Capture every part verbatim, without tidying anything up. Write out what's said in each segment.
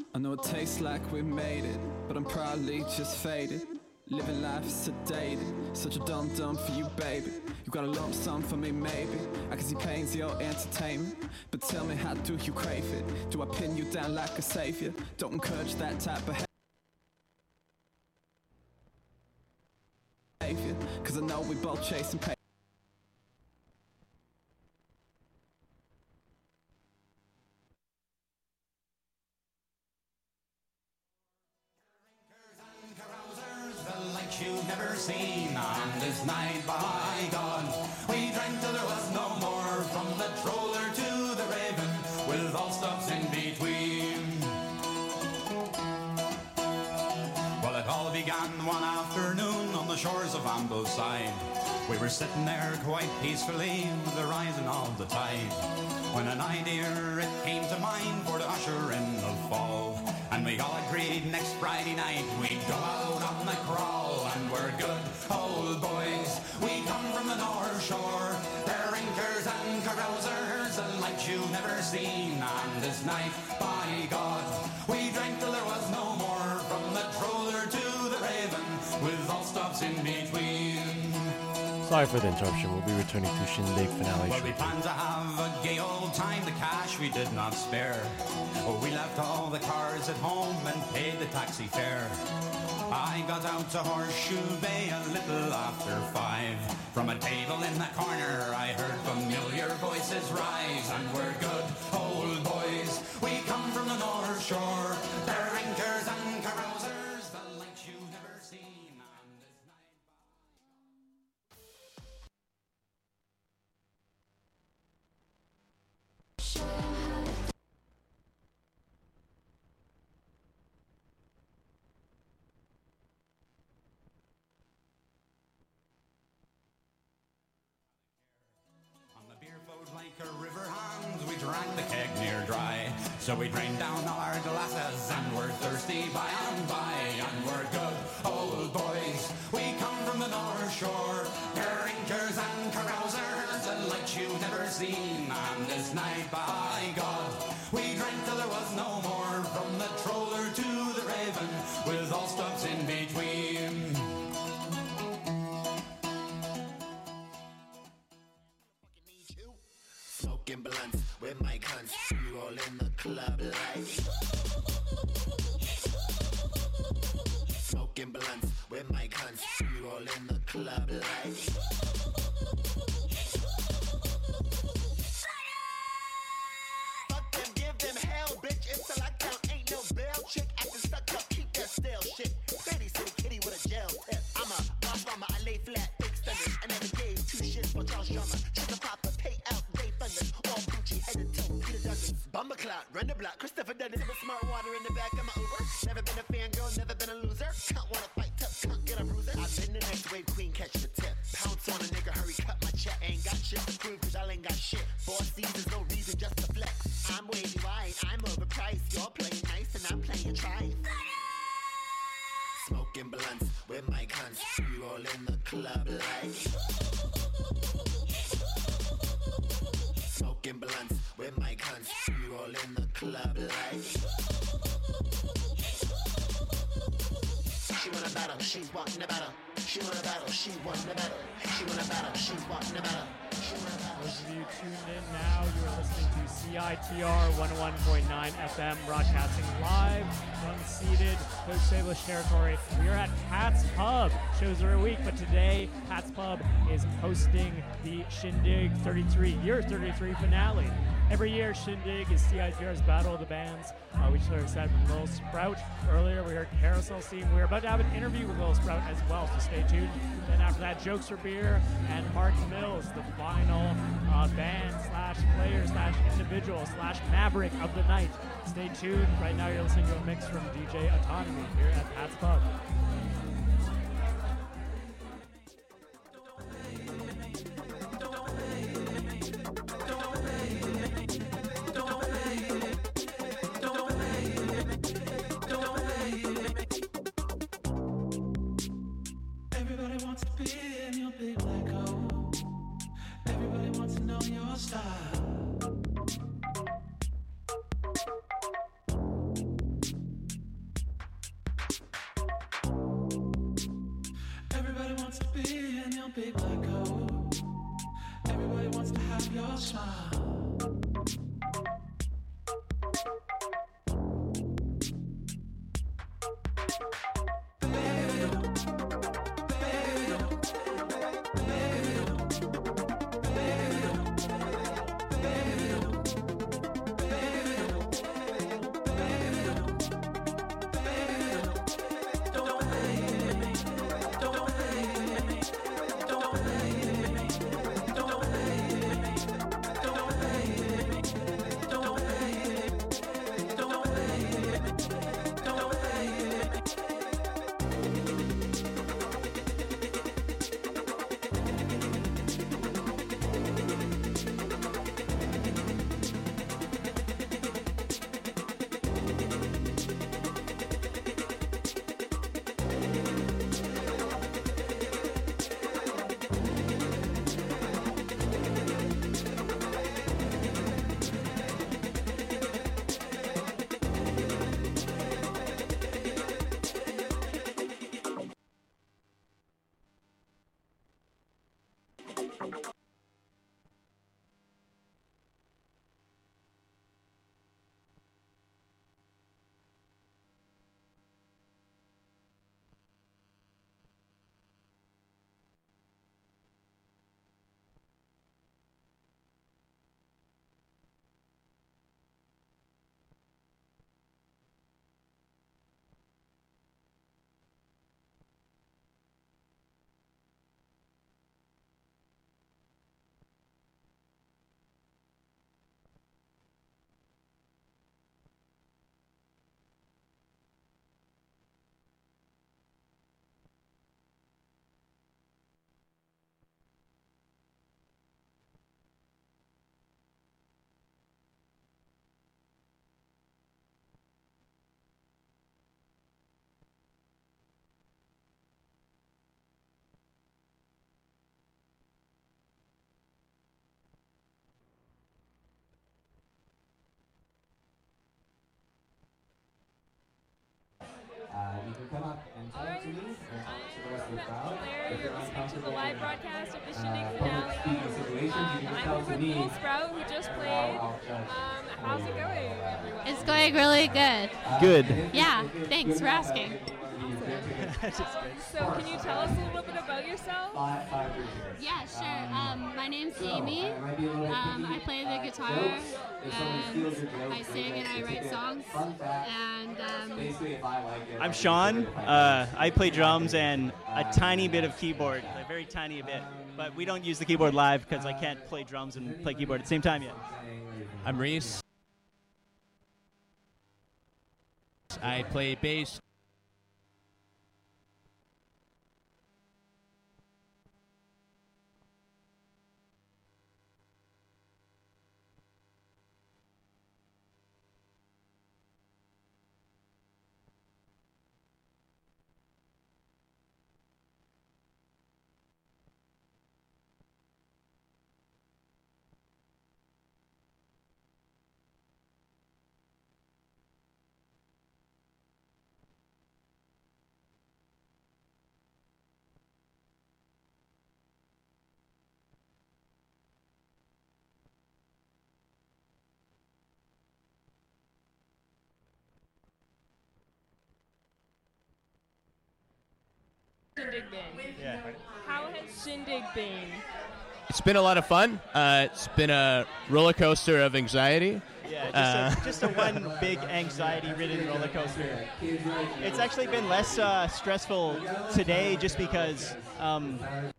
I know it tastes like we made it, but I'm probably just faded. Living life sedated, such a dumb dumb for you, baby. You got a lump sum for me, maybe. I can see pain's your entertainment, but tell me, how do you crave it? Do I pin you down like a savior? Don't encourage that type of behavior, cause I know we both chasing pain. You've never seen on this night, by God. We drank till there was no more, from the troller to the raven, with all stops in between. Well, it all began one afternoon on the shores of Ambleside. We were sitting there quite peacefully with the rising of the tide, when an idea it came to mind for to usher in the fall. And we all agreed next Friday night we'd go out on the crawl. And we're good old boys, we come from the North Shore. Drinkers and carousers, the like you've never seen on this night, by God. We drank till there was no more, from the troller to the raven, with all stops in between. Sorry for the interruption. We'll be returning to Shindig finale. Well, we planned to have a gay old time. The cash we did not spare. Oh, we left all the cars at home and paid the taxi fare. I got out to Horseshoe Bay a little after five. From a table in the corner I heard familiar voices rise. And we're good old boys, we come from the North Shore. Drinkers and carousers, the likes you've never seen on this night. Like a river hand, we drank the keg near dry. So we drained down all our glasses and we're thirsty by and by. And we're good old boys, we come from the North Shore. Drinkers and carousers, the lights you've never seen on this night, by God. We drank till there was no more, from the troller to the raven, with all stops in between. Smoking blunts with my cunts, we all in the club like. Smoking blunts with my cunts, we all in the club like. Fuck them, give them hell, bitch. Until I count, ain't no bail. Chick acting stuck up, keep that stale shit. City city kitty with a gel tip. I'm a bomb bomber, I lay flat, big stunners. I never gave two shits for Charles Drummer. Just a pop a pay out. All Gucci, head to toe, Peter Douglas. Bumba clout, run the block, Christopher Dennis. With smart water in the back of my Uber. Never been a fangirl, never been a loser. Can't wanna fight tough, can't get a bruiser. I've been the next wave queen, catch the tip. Pounce on a nigga, hurry, cut my check. Ain't got shit to prove, cause y'all ain't got shit. Four seasons, no reason just to flex. I'm wavy wide, I'm overpriced. You're playing nice and I'm playing try. Smoking blunts with my cunts. We all in the club like. Smoking blunts with my cunts, we all in the club like. She wanna battle, she's wanting a battle. She wanna battle, she wanting a battle. She wanna battle, she's wanting a battle. She wanna battle. Those of you tuned in now, you are listening to C I T R one oh one point nine F M, broadcasting live from unceded Coast Salish territory. We are at Pat's Pub. Shows are a week, but today Pat's Pub is hosting the Shindig thirty-three, year thirty-three finale. Every year, Shindig is C I T R's Battle of the Bands. Uh, we just heard set from Lil Sprout earlier. We heard Carousel Scene. We're about to have an interview with Lil Sprout as well, so stay tuned. Then after that, Jokes for Beer and Mark Mills, the final uh, band slash player slash individual slash maverick of the night. Stay tuned. Right now, you're listening to a mix from D J Autonomy here at Pat's Pub. Everybody wants to be in your big black hole. Everybody wants to know your style. big black coat. Everybody wants to have your smile. Uh, you can come up and talk Alright, to me and talk to the rest of the I'm crowd. Claire. If You're you're listening to the uncomfortable live in, broadcast of the uh, Shindig public finale. speaking situations, Um, you can I'm come here to with me. Little Sprout, who just and played. I'll- I'll judge Um, how how's you it going, everyone? It's going really good. Good. Yeah, thanks for asking. So, can you tell us a little bit about yourself? Five, five years ago. Yeah, sure. Um, my name's So, Amy. I might be a little bit Um, picky. I play the Uh, guitar, jokes, if someone steals and your jokes, I sing they and I get- write it's a songs. fun fact. And um, Basically, if I like it, I'm I Sean. can do it if I Uh, like it. I play drums and a tiny bit of keyboard, a very tiny bit. But we don't use the keyboard live because I can't play drums and play keyboard at the same time yet. I'm Reese. I play bass. Shindig been? Yeah. How has Shindig been? It's been a lot of fun. Uh, it's been a roller coaster of anxiety. Yeah, just, Uh, a, just a one big anxiety-ridden roller coaster. It's actually been less uh, stressful today just because um,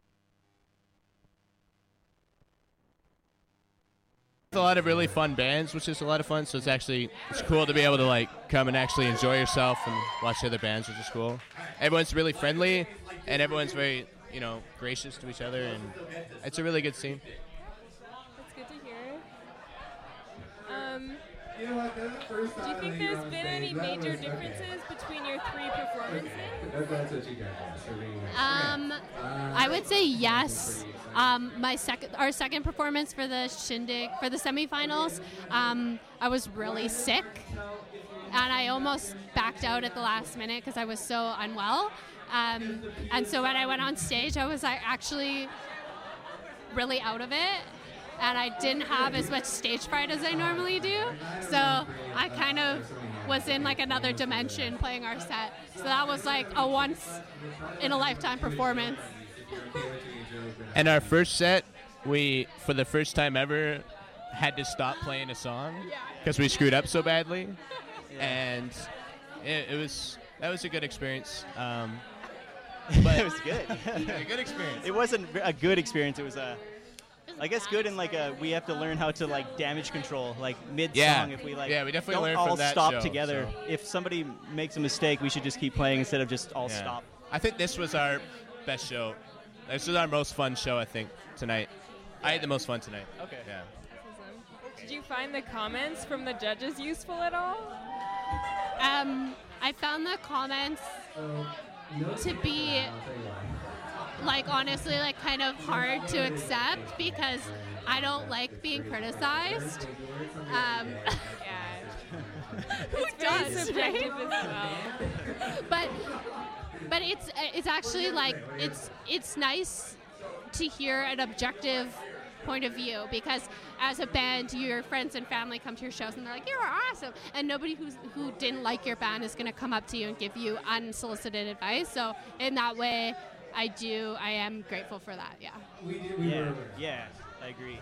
a lot of really fun bands, which is a lot of fun. So it's actually it's cool to be able to like come and actually enjoy yourself and watch the other bands, which is cool. Everyone's really friendly, and everyone's very you know gracious to each other, and it's a really good scene. That's good to hear. Um, do you think there's been any major differences between your three performances? Um, I would say yes. Um, my second, our second performance for the Shindig for the semifinals, um, I was really sick, and I almost backed out at the last minute because I was so unwell. Um, and so when I went on stage, I was like, actually really out of it, and I didn't have as much stage fright as I normally do. So I kind of was in like another dimension playing our set. So that was like a once in a lifetime performance. And our first set, we, for the first time ever, had to stop playing a song because we screwed up so badly. And it, it was, that was a good experience. Um, but it was good. A good experience. It wasn't a good experience. It was a, I guess good in like a, we have to learn how to like damage control, like mid-song. Yeah. If we like Yeah, we definitely don't learned all from that stop show, together. so. If somebody makes a mistake, we should just keep playing instead of just all Yeah. stop. I think this was our best show. This was our most fun show, I think, tonight. I had the most fun tonight. Okay. Yeah. Did you find the comments from the judges useful at all? Um, I found the comments to be, like, honestly, like, kind of hard to accept because I don't like being criticized. Um, who It's very does, subjective right? as well. But but it's it's actually like it's it's nice to hear an objective point of view because as a band, your friends and family come to your shows and they're like, "You're awesome," and nobody who's who didn't like your band is going to come up to you and give you unsolicited advice. So in that way, I do I am grateful for that. Yeah. Yeah, yeah, I agree.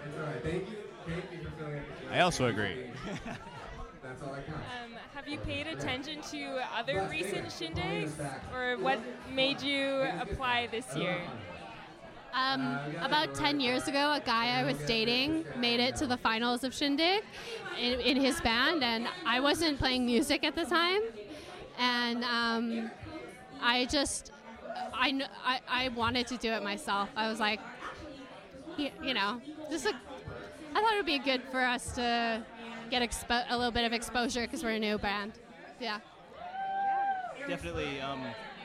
I also agree. Um, have you paid attention to other recent shindigs, or what made you apply this year? Um, about ten years ago, a guy I was dating made it to the finals of Shindig in, in his band, and I wasn't playing music at the time. And um, I just, I, kn- I, I wanted to do it myself. I was like, you, you know, just a, I thought it would be good for us to get expo- a little bit of exposure because we're a new band. Yeah. Definitely. Um,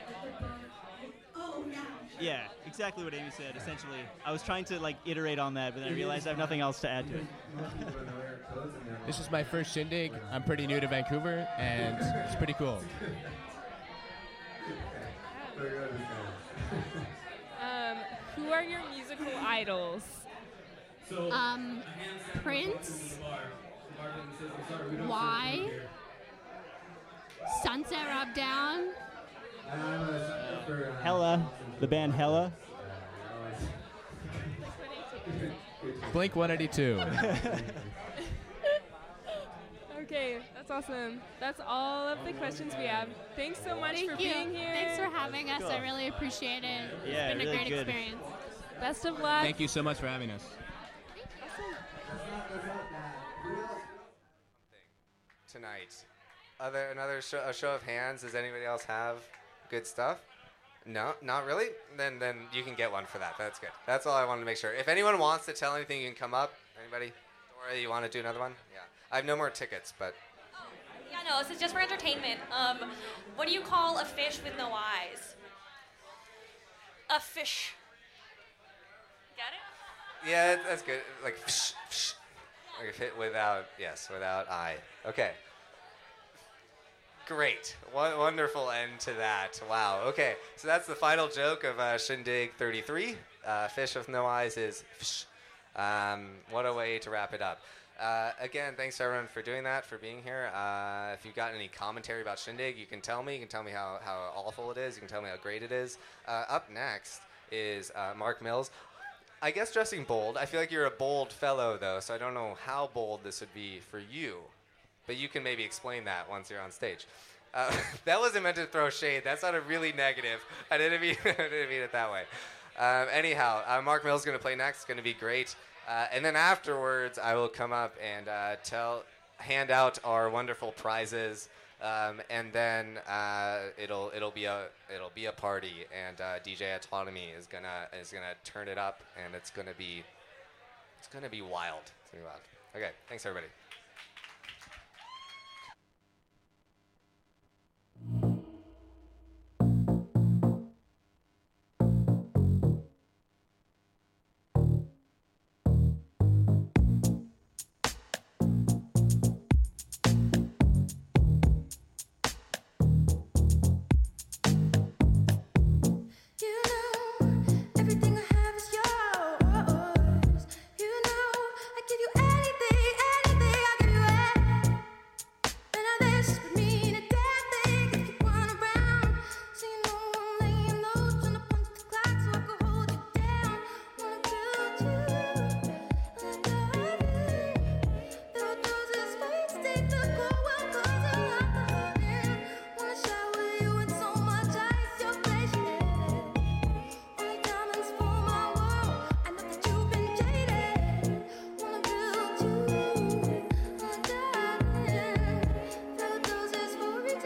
yeah, exactly what Amy said. Essentially, I was trying to like iterate on that, but then I realized I have nothing else to add to it. This is my first shindig. I'm pretty new to Vancouver, and it's pretty cool. Um, who are your musical idols? Um, Prince, Y, Sunset Rub Down, Hella, the band Hella. Blink one eighty-two. Okay, that's awesome. That's all of the questions we have. Thanks so much Thank for you. being here. Thanks for having us. Cool. I really appreciate it. Yeah, it's been really a great good. experience. Best of luck. Thank you so much for having us. Tonight. Other another show, a show of hands. Does anybody else have good stuff? No, not really. Then then you can get one for that. That's good. That's all I wanted to make sure. If anyone wants to tell anything, you can come up. Anybody? Dora, you want to do another one? Yeah. I have no more tickets, but Yeah, no, this is just for entertainment. Um, what do you call a fish with no eyes? A fish. Get it? yeah, that's good. Like psh, psh. Like if it without yes, without I. Okay. Great. One wonderful end to that. Wow. Okay. So that's the final joke of uh, Shindig thirty-three. Uh, fish with no eyes is fish. Um, what a way to wrap it up. Uh, again, thanks to everyone for doing that, for being here. Uh, if you've got any commentary about Shindig, you can tell me. You can tell me how, how awful it is. You can tell me how great it is. Uh, up next is uh, Mark Mills. I guess dressing bold. I feel like you're a bold fellow, though, so I don't know how bold this would be for you. But you can maybe explain that once you're on stage. Uh, that wasn't meant to throw shade. That sounded really negative. I didn't mean, I didn't mean it that way. Um, anyhow, uh, Mark Mills is going to play next. It's going to be great. Uh, and then afterwards, I will come up and uh, tell, hand out our wonderful prizes. Um, and then uh, it'll it'll be a it'll be a party, and uh, D J Autonomy is gonna is gonna turn it up, and it's gonna be it's gonna be wild. It's gonna be wild. Okay, thanks everybody.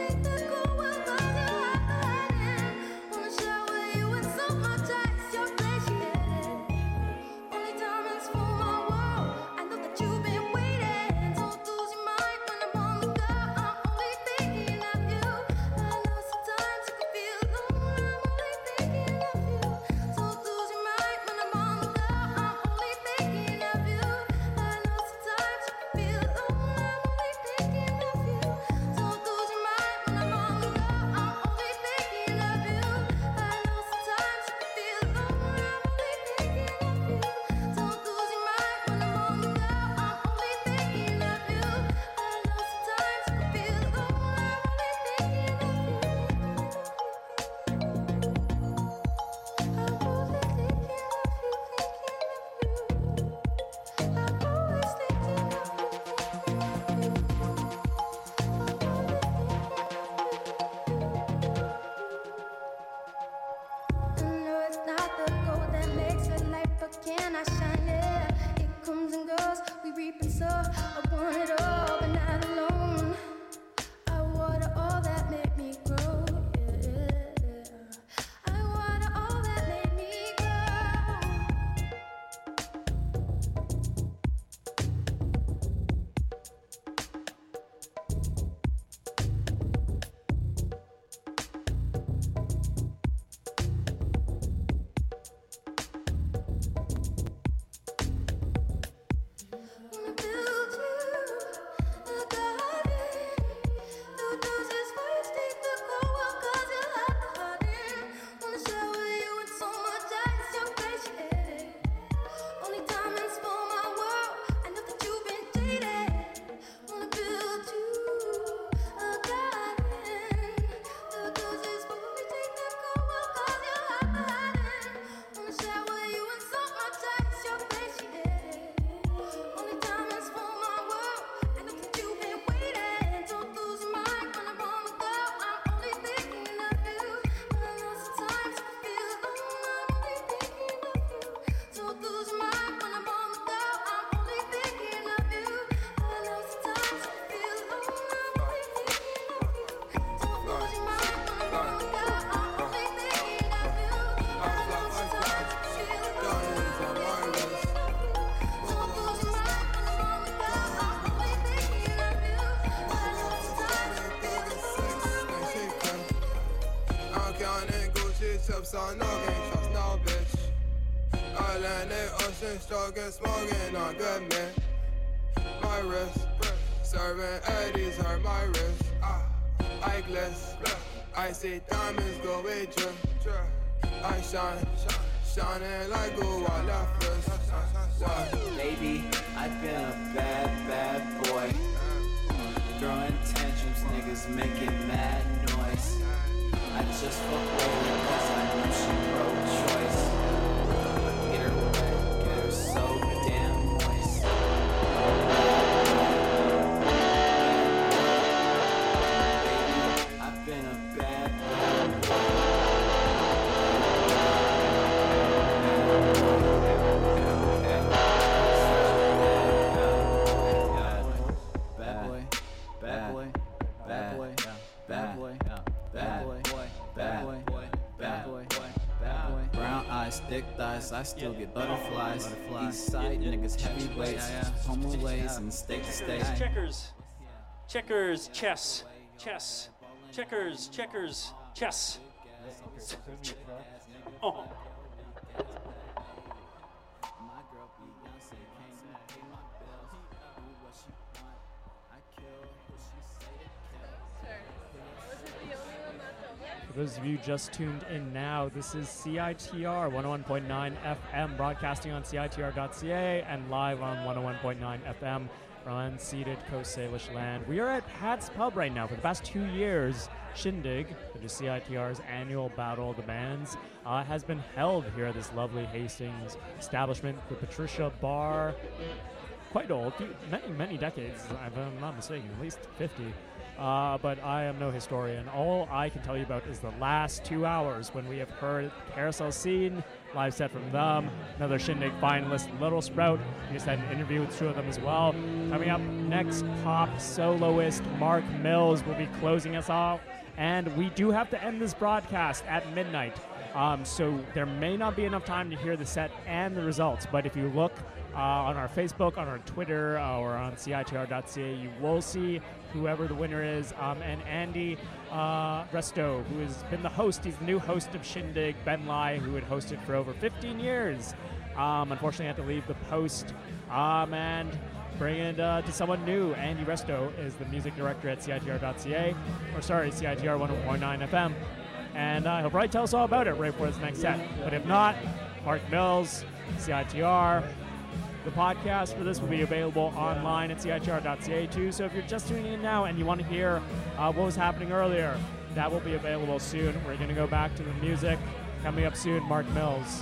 tips on no game, trust no bitch. Island they ocean stroking, smoking on good man. My wrist, serving eddies hurt my wrist. Ah, I gliss, I see diamonds go with drip. I shine, shining like a wall of fist. Baby, I've been a bad, bad boy. Throwing tantrums, niggas making mad noise. I just fuck with her cause I knew she pro-choice. Get her wet, get her so damn moist. Baby, I've been a bad, bad boy. Bad boy, bad boy, bad boy, bad boy, bad boy, bad boy, bad boy, bad boy. Brown eyes, thick thighs, I still get butterflies. East side niggas heavyweights, homo ways and state to state. Checkers, checkers, chess, chess, checkers, checkers, chess. Oh. For those of you just tuned in now, this is C I T R one oh one point nine F M, broadcasting on C I T R dot C A and live on one oh one point nine F M from unceded Coast Salish land. We are at Pat's Pub right now. For the past two years, Shindig, which is C I T R's annual Battle of the Bands, uh, has been held here at this lovely Hastings establishment. The Patricia Bar, quite old, many, many decades, if I'm not mistaken, at least fifty. uh, but I am no historian. All I can tell you about is the last two hours when we have heard Carousel Scene, live set from them, another Shindig finalist, Little Sprout. We just had an interview with two of them as well. Coming up next, pop soloist Mark Mills will be closing us off, and we do have to end this broadcast at midnight. Um, so there may not be enough time to hear the set and the results, but if you look uh, on our Facebook, on our Twitter, uh, or on C I T R dot C A, you will see whoever the winner is. Um, and Andy uh, Resto, who has been the host, he's the new host of Shindig, Ben Lai, who had hosted for over fifteen years. Um, unfortunately, had to leave the post um, and bring it uh, to someone new. Andy Resto is the music director at C I T R dot C A, or sorry, C I T R one oh four point nine F M. And uh, he'll probably tell us all about it right before his next set. But if not, Mark Mills, C I T R. The podcast for this will be available online at C I T R dot C A too. So if you're just tuning in now and you want to hear uh, what was happening earlier, that will be available soon. We're going to go back to the music. Coming up soon, Mark Mills.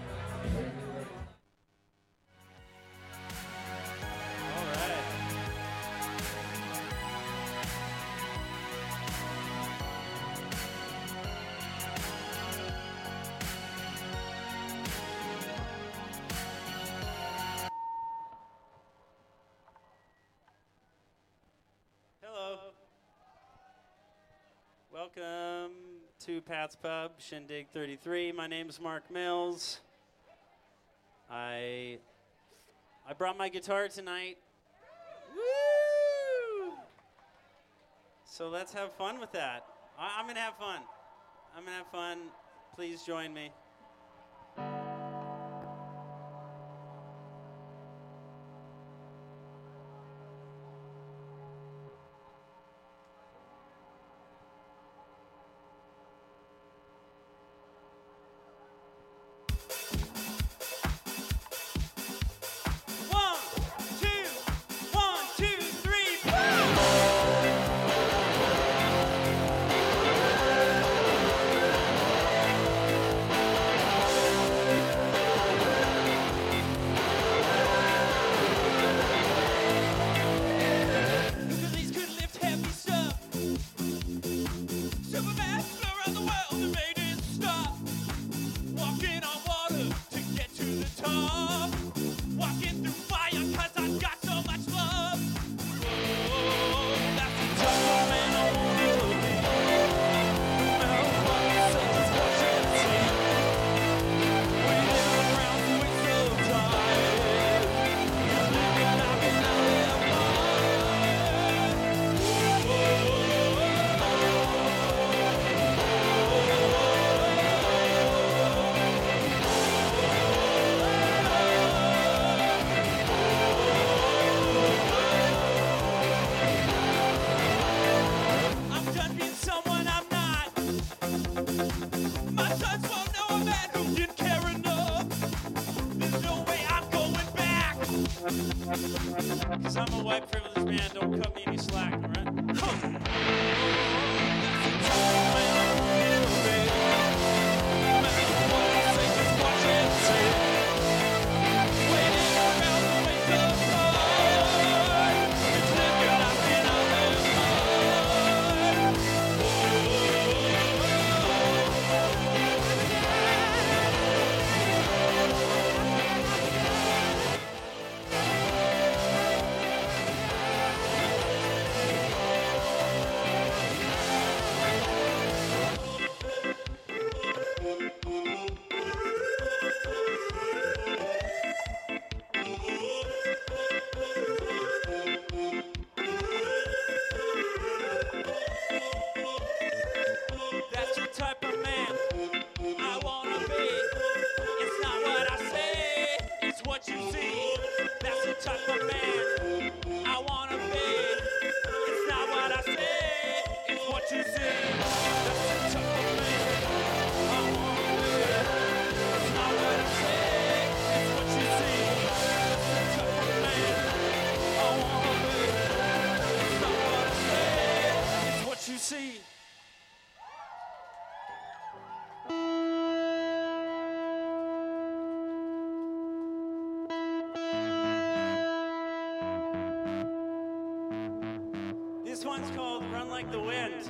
Welcome to Pat's Pub, Shindig thirty-three. My name's Mark Mills. I I brought my guitar tonight. Woo! So let's have fun with that. I, I'm gonna have fun. I'm gonna have fun. Please join me. Because I'm a white privileged man, don't cut me any slack, all right? Huh. This one's called Run the wind.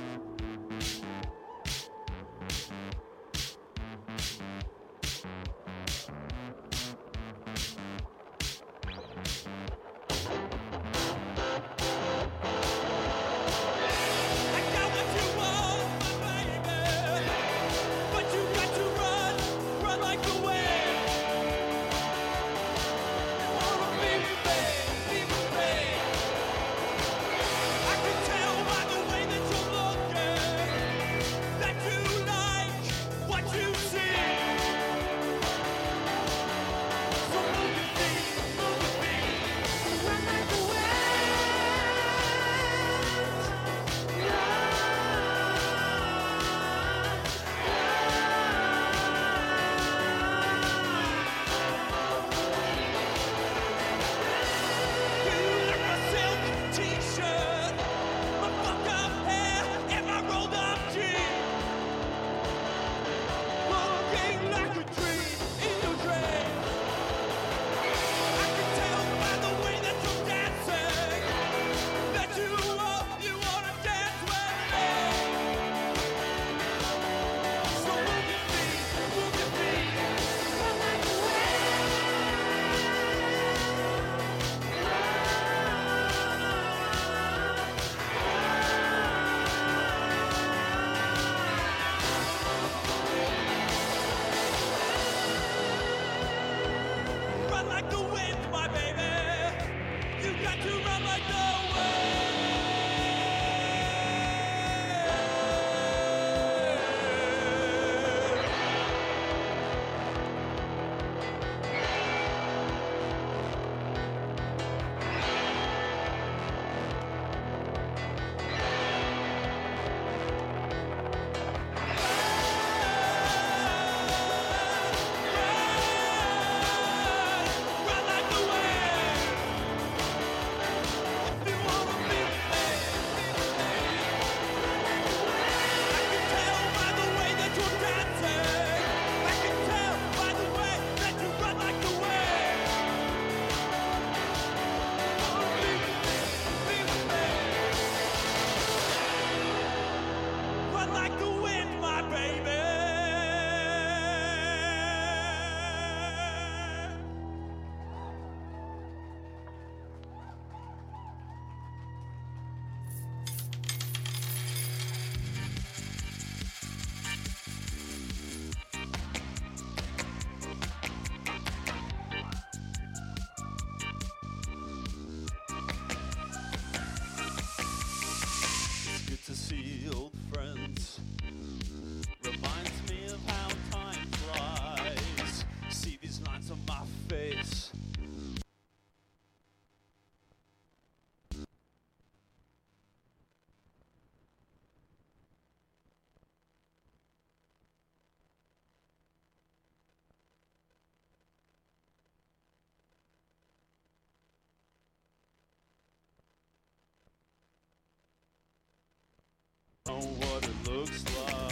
Know what it looks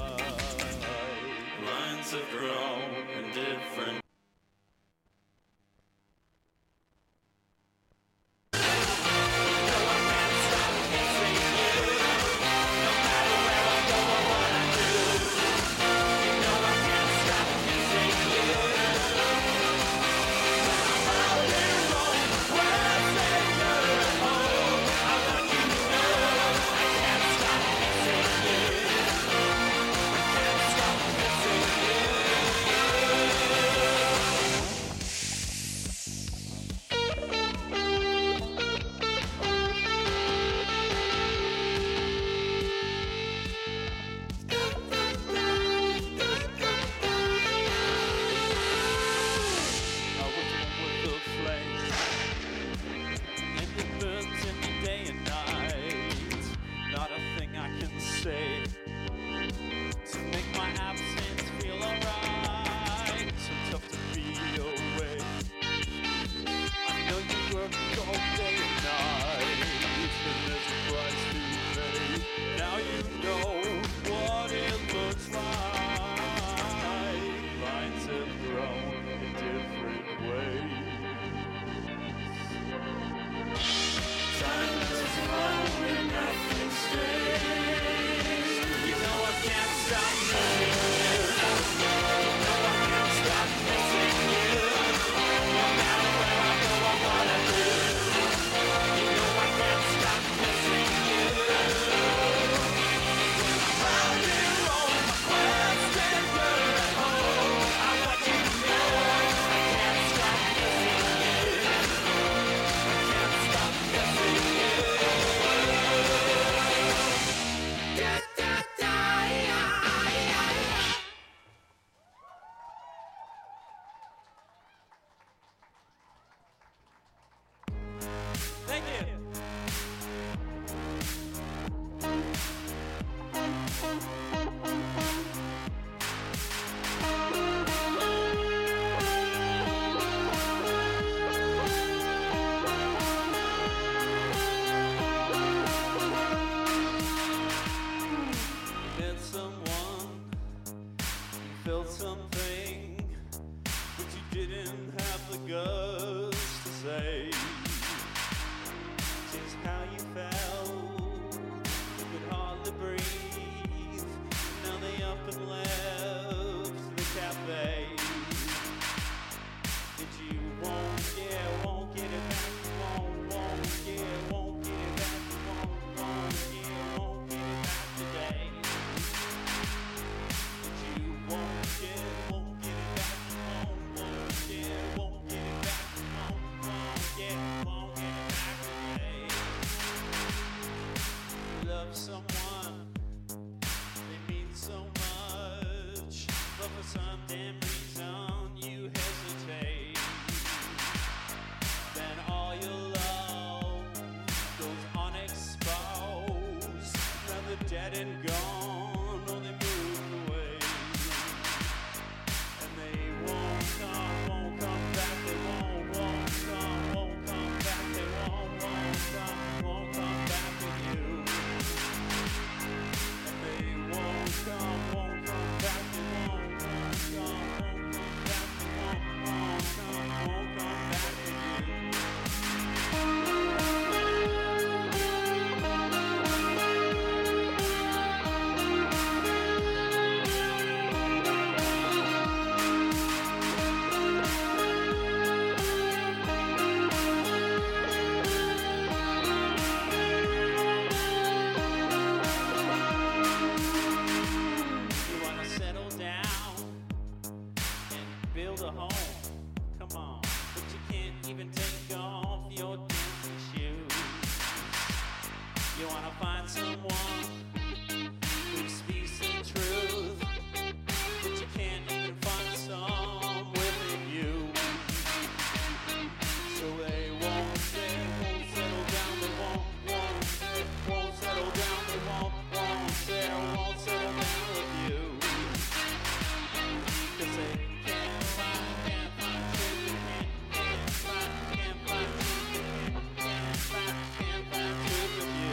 like. Lines have grown in different. Yeah. met someone, you felt something, but you didn't have the guts to say just how you felt. You could hardly breathe. Now they up and left the cafe. Did you won't, yeah, won't get it back? You won't, won't, yeah, won't get it back. You won't, won't, yeah, won't get it back today. Did you won't, yeah, won't get it back? You won't, won't, yeah, won't get it back. You won't, won't, yeah, won't get it back today. You love someone, they mean so much, but for some damn reason you hesitate. Then all your love goes unexposed. Now they're dead and gone, or they moved away. And they won't come, won't come back. They won't, won't come, won't come back. They won't, won't come, won't come back with you. And they won't come, won't come back. They won't, won't come, won't come back. They won't, won't come, won't come back with you. You wanna settle down and build a home. Come on, but you can't even take off your dancing shoes. You wanna find someone who speaks the truth, but you can't even find some within you. So they won't, they won't settle down. They won't, won't, they won't settle down. They won't, won't, they won't settle down with you. 'Cause they can't find, can't find truth. They can't, can't find, can't find truth. They can't, can't find, can't find truth with you.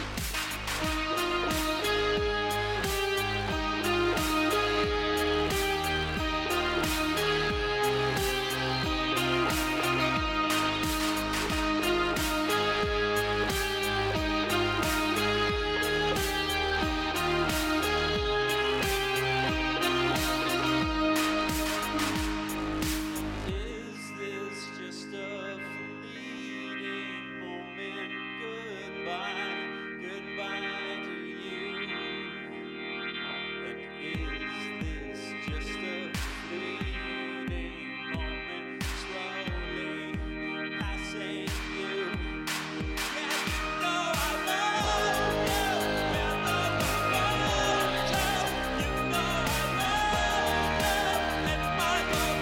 Is this just a fleeting moment? Goodbye, goodbye to you. And is this just a fleeting moment? Slowly passing you. Yeah, you know I love you. Yeah, I love you. You know I love you. And my love.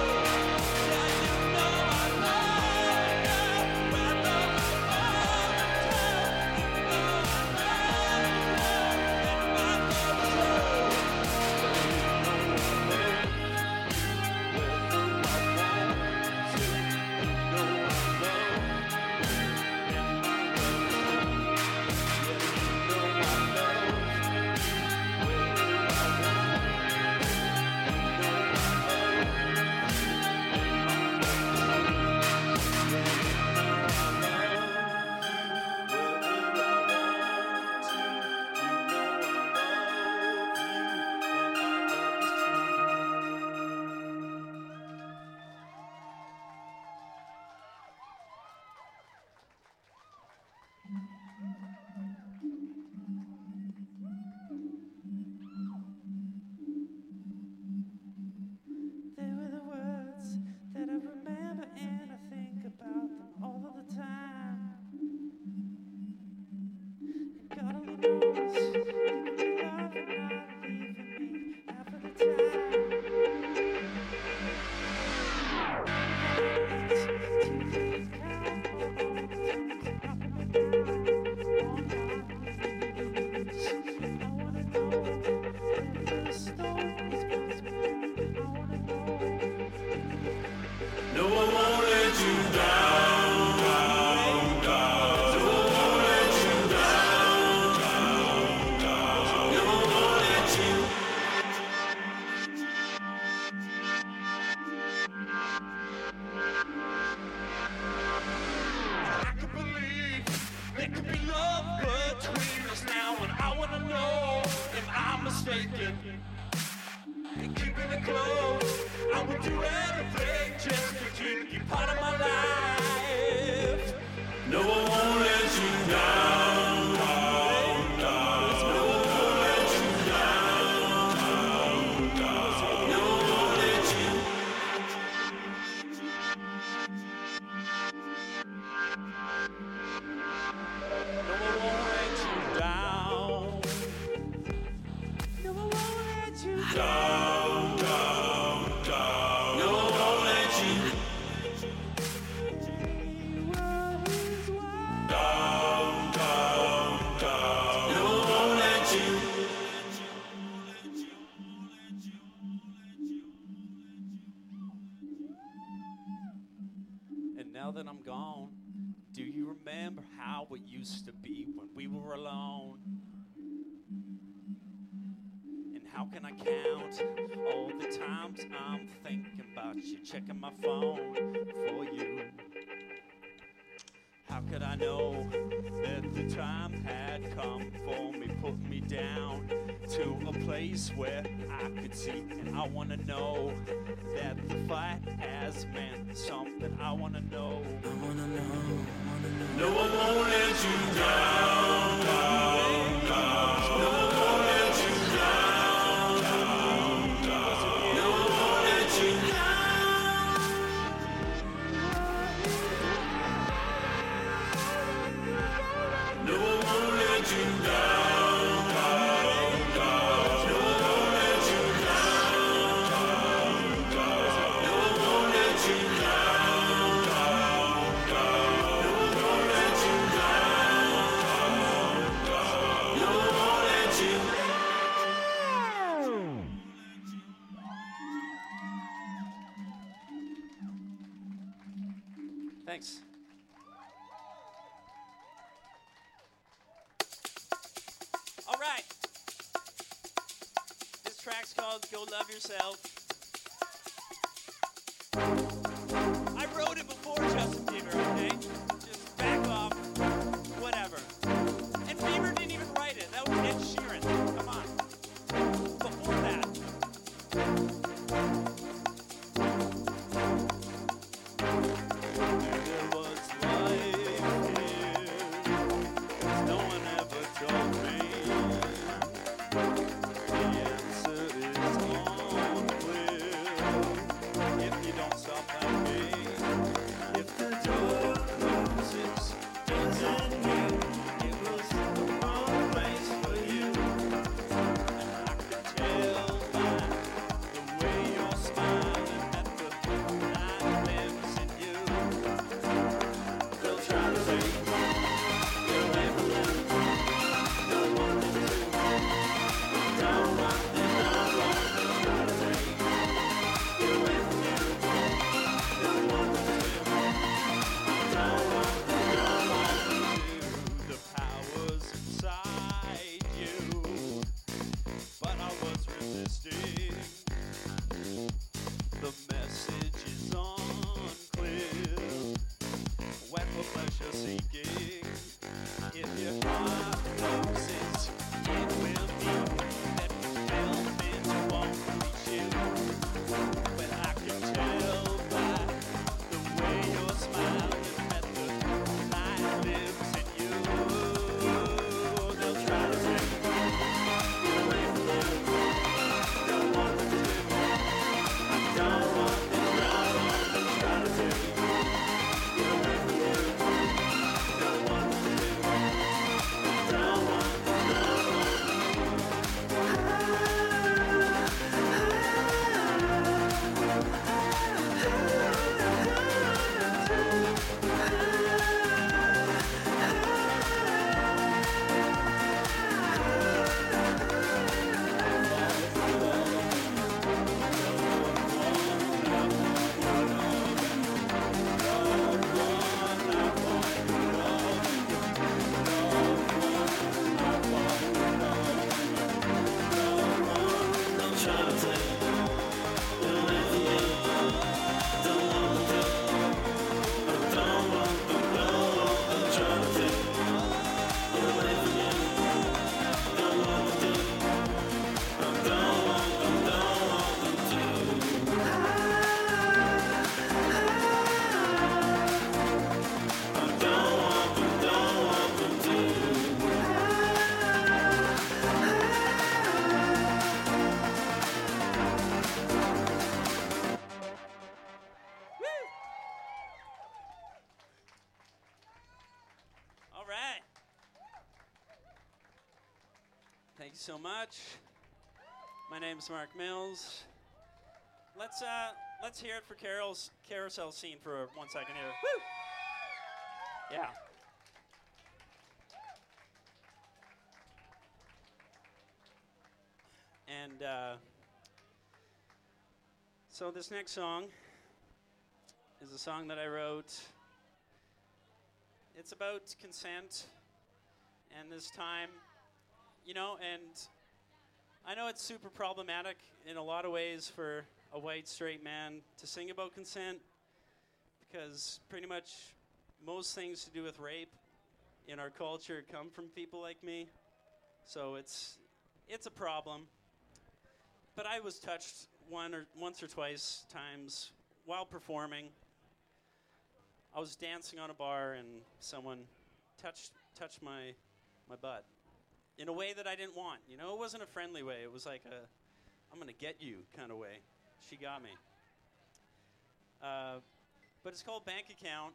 They were the words that I remember and I think about them all of the time. And God only knows you could be loving, not leaving me half of the time. No, I won't let you down, down, down. No, I won't let you down, down, down. No, I won't shaking and keeping it close. I would do anything just to keep you part of my life. No, I won't let you down. No, I won't let you down. No, I won't let you. No, I won't let you down. No, I won't let you down, down, down. No, I won't let you down, down, down. No, I won't let you. And now that I'm gone, do you remember how it used to be when we were alone? And how can I count all the times I'm thinking about you, checking my phone for you? How could I know that the time had come for me, put me down to a place where I could see? And I wanna know that the fight has meant something. I wanna know. I wanna know. No, I won't let you down, down, down. No, I won't let you down, down, down. No, I won't let you down. No, I won't let you down, down, down. No, I won't let you down, down, down. No, I won't let you down, down, down. No, I won't let you down, down, down. No, I won't let you. Thanks. All right. This track's called Go Love Yourself. I wrote it before Justin Bieber, okay? Just back off, whatever. And Bieber didn't even write it. That was Ed Sheeran. Come on. Before that. There was life here, 'cause no one ever told me. The answer is always Thank you so much. My name's Mark Mills. Let's uh, let's hear it for Carol's carousel scene for one second here. Woo! Yeah. And uh, so this next song is a song that I wrote. It's about consent, and this time, you know, and I know it's super problematic in a lot of ways for a white straight man to sing about consent, because pretty much most things to do with rape in our culture come from people like me. So it's it's a problem. But I was touched one or once or twice times while performing. I was dancing on a bar and someone touched touched my my butt in a way that I didn't want. You know, it wasn't a friendly way. It was like a I'm gonna get you kind of way. She got me. Uh, but it's called Bank Account.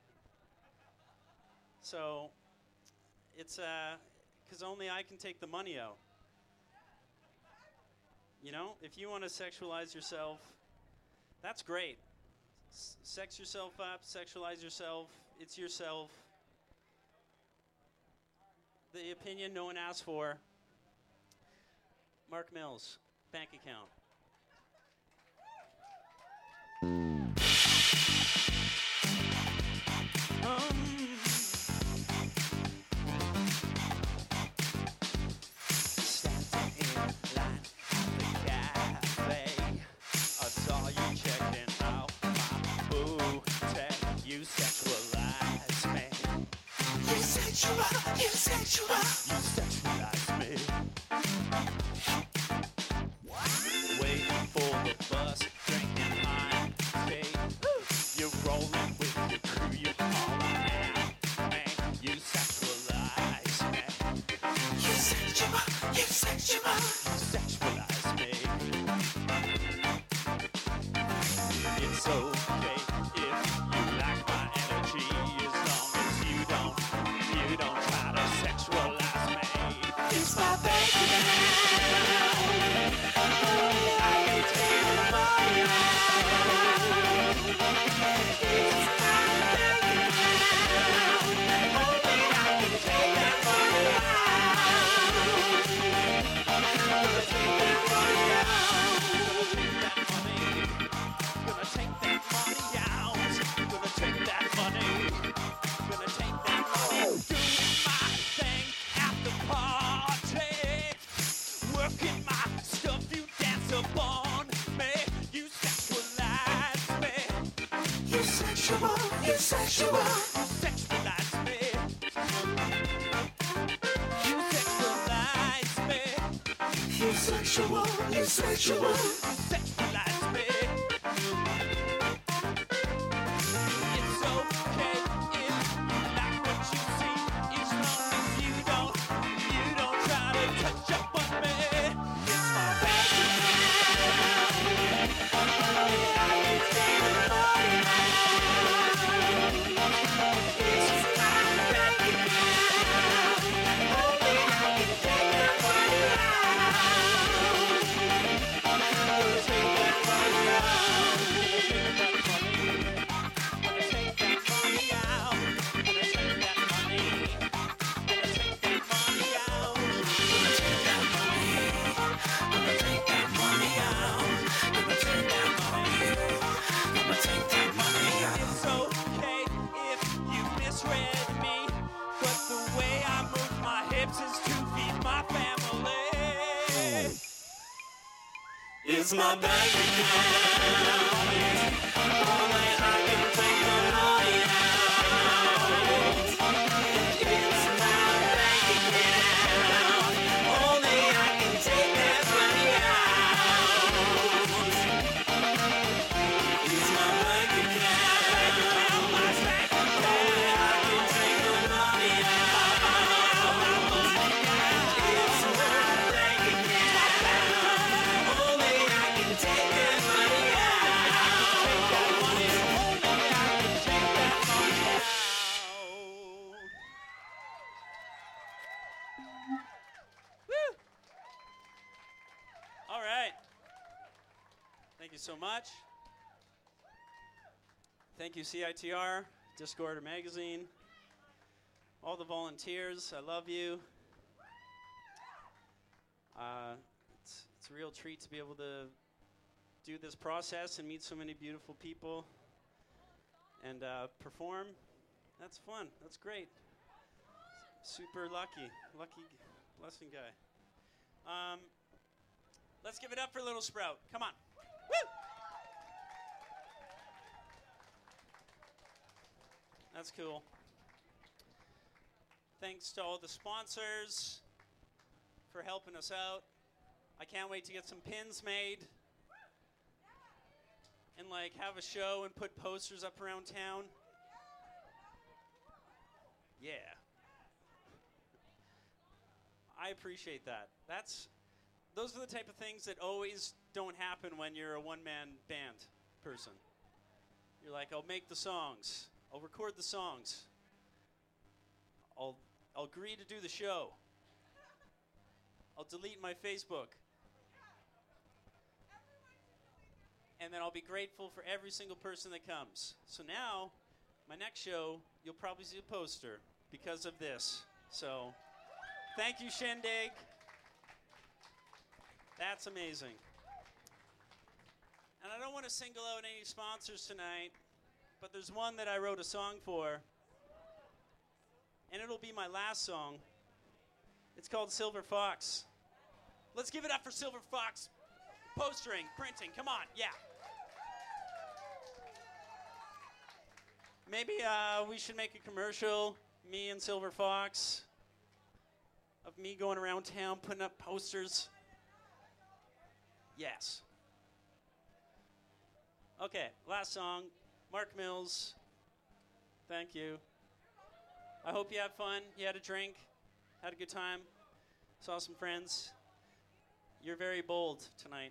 So it's uh, because only I can take the money out. You know, if you want to sexualize yourself, that's great. S- sex yourself up, sexualize yourself. It's yourself. The opinion no one asked for. Mark Mills, Bank Account. You sexual, you sexualize me. Waiting for the bus, drinking high tea. You're rolling with your crew, you calling out, man. You sexualize me. You sexual, you sexual, you sexualize me. It's okay if you like my energy, as long as you don't, you don't try to sexualize me. it's my bank account. I can take the money out. It's my bank account. Only I can take that money out. Gonna take that money out. Gonna take that money out. Gonna take that money. Gonna take that money. Doing my thing at the party. Working my stuff, you dance upon me. You sexualize me. You sexual, you sexual, You sexualize me. You sexualize me. you sexual, you sexual. You sexualize me. It's okay if you like what you see, as long as you don't, you don't try to touch up on me. It's my bank account. I can take the money out. It's my bank account. Only I can take the money out. Gonna take that money out. Gonna take that money out. Gonna take that money. Gonna take that money out. Gonna take that money. Gonna take that money out. Gonna take that money. Gonna take that money out. It's okay if you misread me, but the way I move my hips is to feed my family. It's my bank account. Only I can take the money out. It's my bank account. Only I can take that money out. It's my bank account. Only I can take the money out. It's my bank account. Only I can take that money out. right. Thank you so much. Thank you, C I T R, Discord Magazine, all the volunteers. I love you. Uh, it's, it's a real treat to be able to do this process and meet so many beautiful people and uh, perform. That's fun. That's great. Super lucky. Lucky blessing guy. Um, let's give it up for Little Sprout. Come on. Woo! That's cool. Thanks to all the sponsors for helping us out. I can't wait to get some pins made and like have a show and put posters up around town. Yeah. I appreciate that. That's those are the type of things that always don't happen when you're a one-man band person. You're like, I'll make the songs. I'll record the songs. I'll I'll agree to do the show. I'll delete my Facebook. And then I'll be grateful for every single person that comes. So now, my next show, you'll probably see a poster because of this. So, thank you, Shindig. That's amazing. And I don't want to single out any sponsors tonight, but there's one that I wrote a song for, and it'll be my last song. It's called Silver Fox. Let's give it up for Silver Fox. Postering, printing, come on, yeah. Maybe uh, we should make a commercial, me and Silver Fox, of me going around town putting up posters. Yes. Okay, last song, Mark Mills. Thank you. I hope you had fun, you had a drink, had a good time, saw some friends. You're very bold tonight.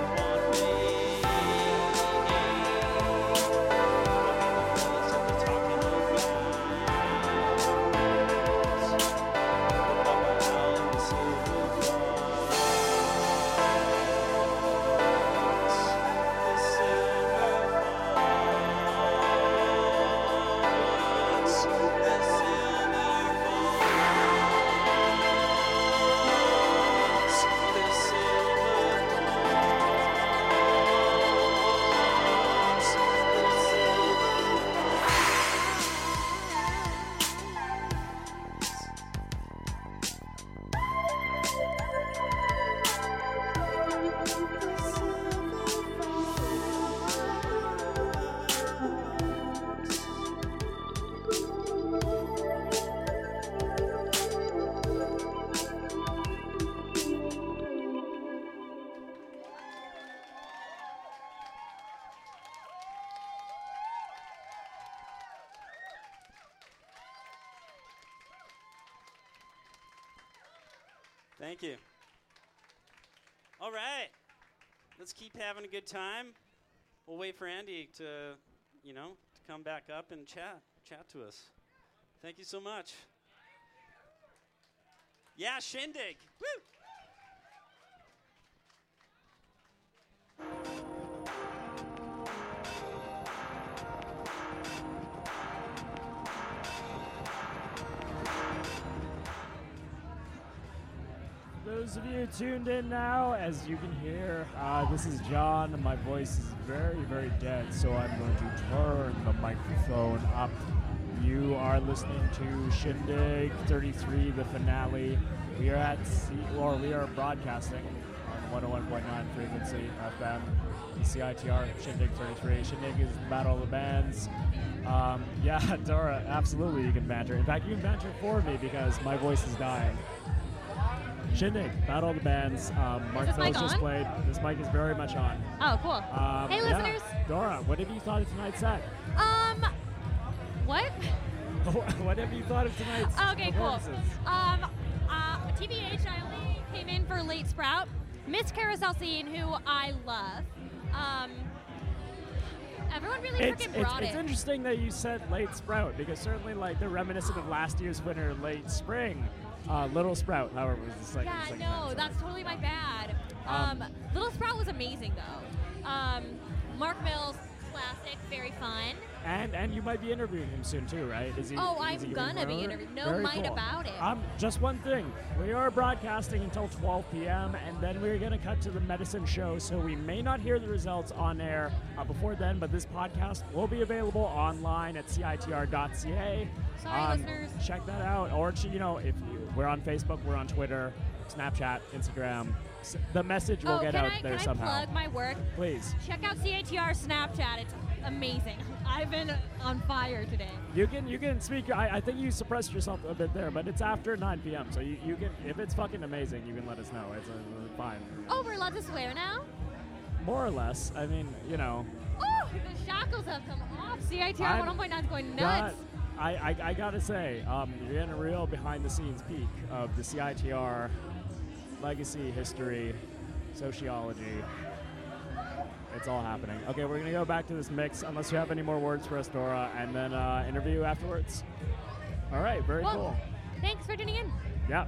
Talking Thank you. All right. Let's keep having a good time. We'll wait for Andy to, you know, to come back up and chat, chat to us. Thank you so much. Yeah, Shindig. Woo! Those of you tuned in now, as you can hear, uh, this is John. My voice is very, very dead, so I'm going to turn the microphone up. You are listening to Shindig thirty-three, the finale. We are at C- or we are broadcasting on one oh one point nine frequency F M, C I T R Shindig thirty-three. Shindig is the battle of the bands. Um, yeah, Dora, absolutely, you can banter. In fact, you can banter for me because my voice is dying. Shindig, Battle of the Bands. Um, Mark this mic Phillips just on? played. This mic is very much on. Oh, cool. Um, Hey, yeah. listeners. Dora, what have you thought of tonight's set? Um, what? What have you thought of tonight's Okay, cool. performances? Um, uh, T B H, I only came in for Late Sprout. Miss Carousel Scene, who I love. Um, everyone really It's, freaking it's, brought it's it. interesting that you said Late Sprout because certainly like they're reminiscent of last year's winner, Late Spring. Uh, Little Sprout, however, was the second. Yeah, second no, time, so. that's totally my bad. Um, Um, Little Sprout was amazing, though. Um, Mark Mills, classic, very fun. And and you might be interviewing him soon too, right? Is he? Oh, is I'm he gonna getting be over? interviewed. No Very might cool. about it. Um, just one thing. We are broadcasting until twelve p.m. and then we're gonna cut to the medicine show, so we may not hear the results on air uh, before then. But this podcast will be available online at C I T R dot C A. Sorry, listeners. Check that out, or you know, if you, we're on Facebook, we're on Twitter, Snapchat, Instagram. S- The message will oh, get can out I, there can somehow. I plug my work? Please. Check out C A T R Snapchat. It's amazing. I've been on fire today. You can you can speak. I, I think you suppressed yourself a bit there, but it's after nine p.m. So you, you can if it's fucking amazing, you can let us know. It's uh, fine. Oh, we're allowed to swear now? More or less. I mean, you know. Oh, the shackles have come off. C I T R I'm one oh one point nine is going got- nuts. I, I, I gotta say, um, you're getting a real behind-the-scenes peek of the C I T R legacy, history, sociology. It's all happening. Okay, we're gonna go back to this mix, unless you have any more words for us, Dora, and then uh, interview afterwards. All right, very Well, cool. Thanks for tuning in. Yeah.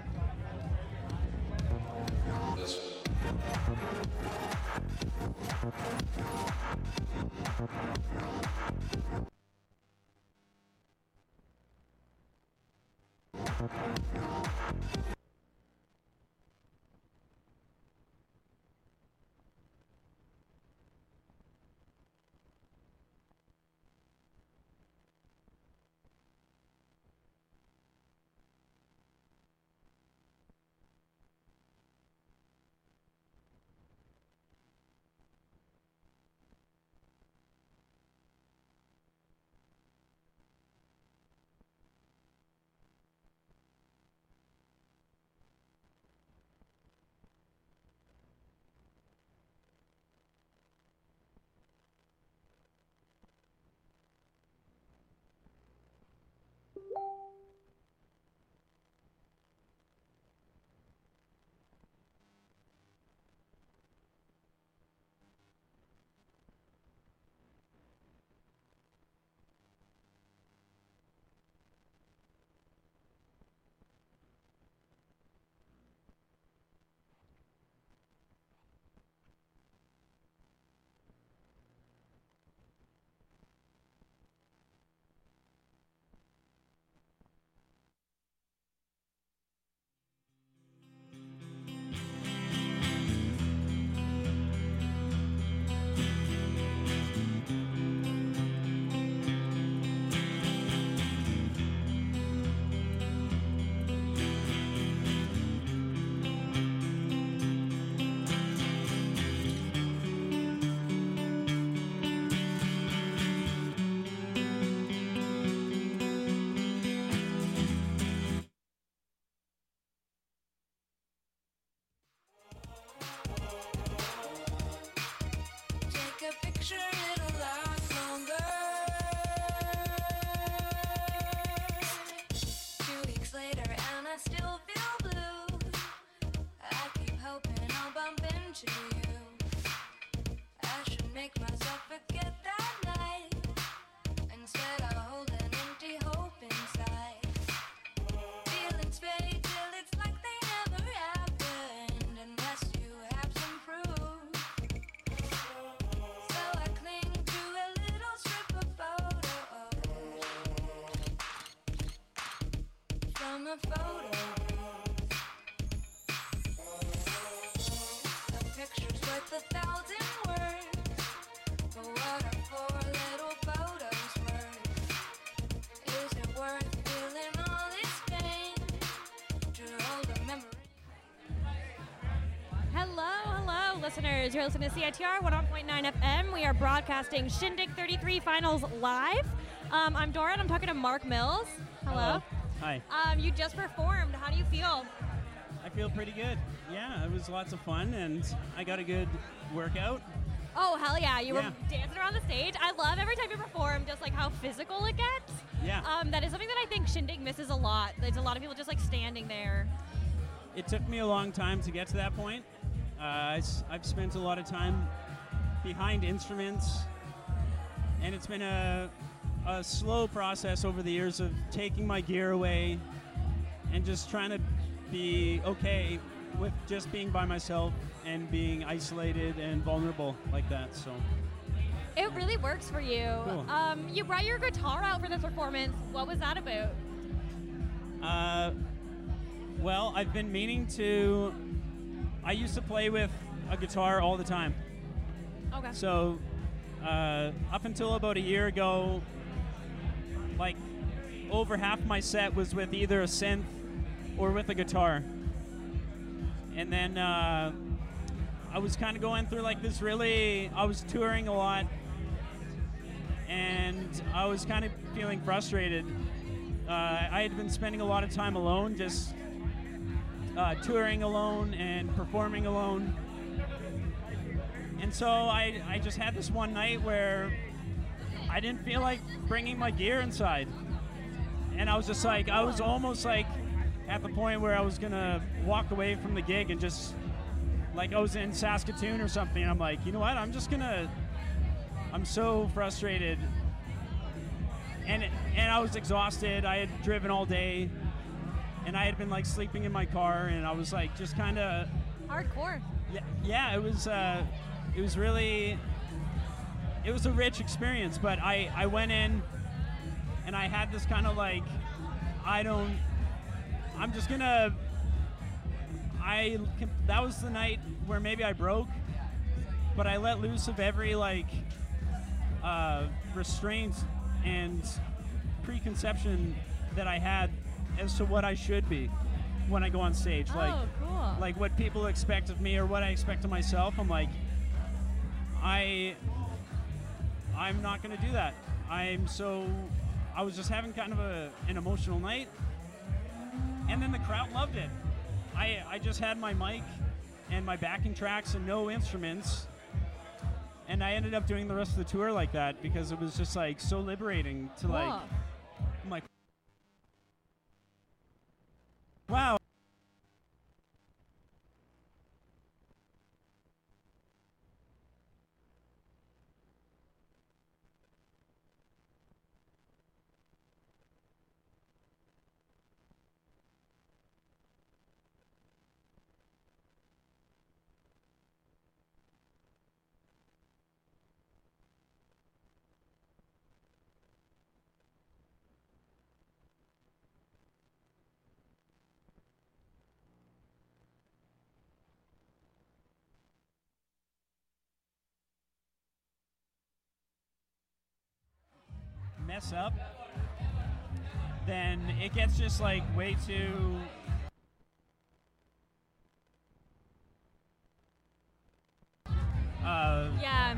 a photo booth. A picture's worth a thousand words, but what are four little photos worth? Is it worth feeling all this pain to hold a memory? Hello, hello, listeners. You're listening to C I T R one oh one point nine F M. We are broadcasting Shindig thirty-three Finals live. Um, I'm Dora, and I'm talking to Mark Mills. Hello. Hi. Um, you just performed. How do you feel? I feel pretty good. Yeah, it was lots of fun, and I got a good workout. Oh, hell yeah. You Yeah. were dancing around the stage. I love every time you perform just like how physical it gets. Yeah. Um, that is something that I think Shindig misses a lot. There's a lot of people just like standing there. It took me a long time to get to that point. Uh, I s- I've spent a lot of time behind instruments, and it's been a, a slow process over the years of taking my gear away and just trying to be okay with just being by myself and being isolated and vulnerable like that. So It really works for you. Cool. Um, you brought your guitar out for this performance. What was that about? Uh, well, I've been meaning to. I used to play with a guitar all the time. Okay. So, uh, up until about a year ago, like over half my set was with either a synth or with a guitar. And then uh, I was kind of going through like this really. I was touring a lot, and I was kind of feeling frustrated. Uh, I had been spending a lot of time alone, just uh, touring alone and performing alone. And so I, I just had this one night where I didn't feel like bringing my gear inside. And I was just like, I was almost like at the point where I was going to walk away from the gig and just, like I was in Saskatoon or something. And I'm like, you know what, I'm just going to, I'm so frustrated. And and I was exhausted. I had driven all day, and I had been like sleeping in my car, and I was like just kind of hardcore. Yeah, yeah. It was uh, it was really, it was a rich experience. But I I went in, and I had this kind of like, I don't, I'm just gonna. I that was the night where maybe I broke, but I let loose of every like uh, restraint and preconception that I had as to what I should be when I go on stage. Oh, like, cool. like what people expect of me or what I expect of myself. I'm like, I, I'm not going to do that. I'm so, I was just having kind of a, an emotional night, and then the crowd loved it. I, I just had my mic and my backing tracks and no instruments. And I ended up doing the rest of the tour like that because it was just like so liberating to like, Cool. I'm like, wow. Mess up, then it gets just like way too uh Yeah.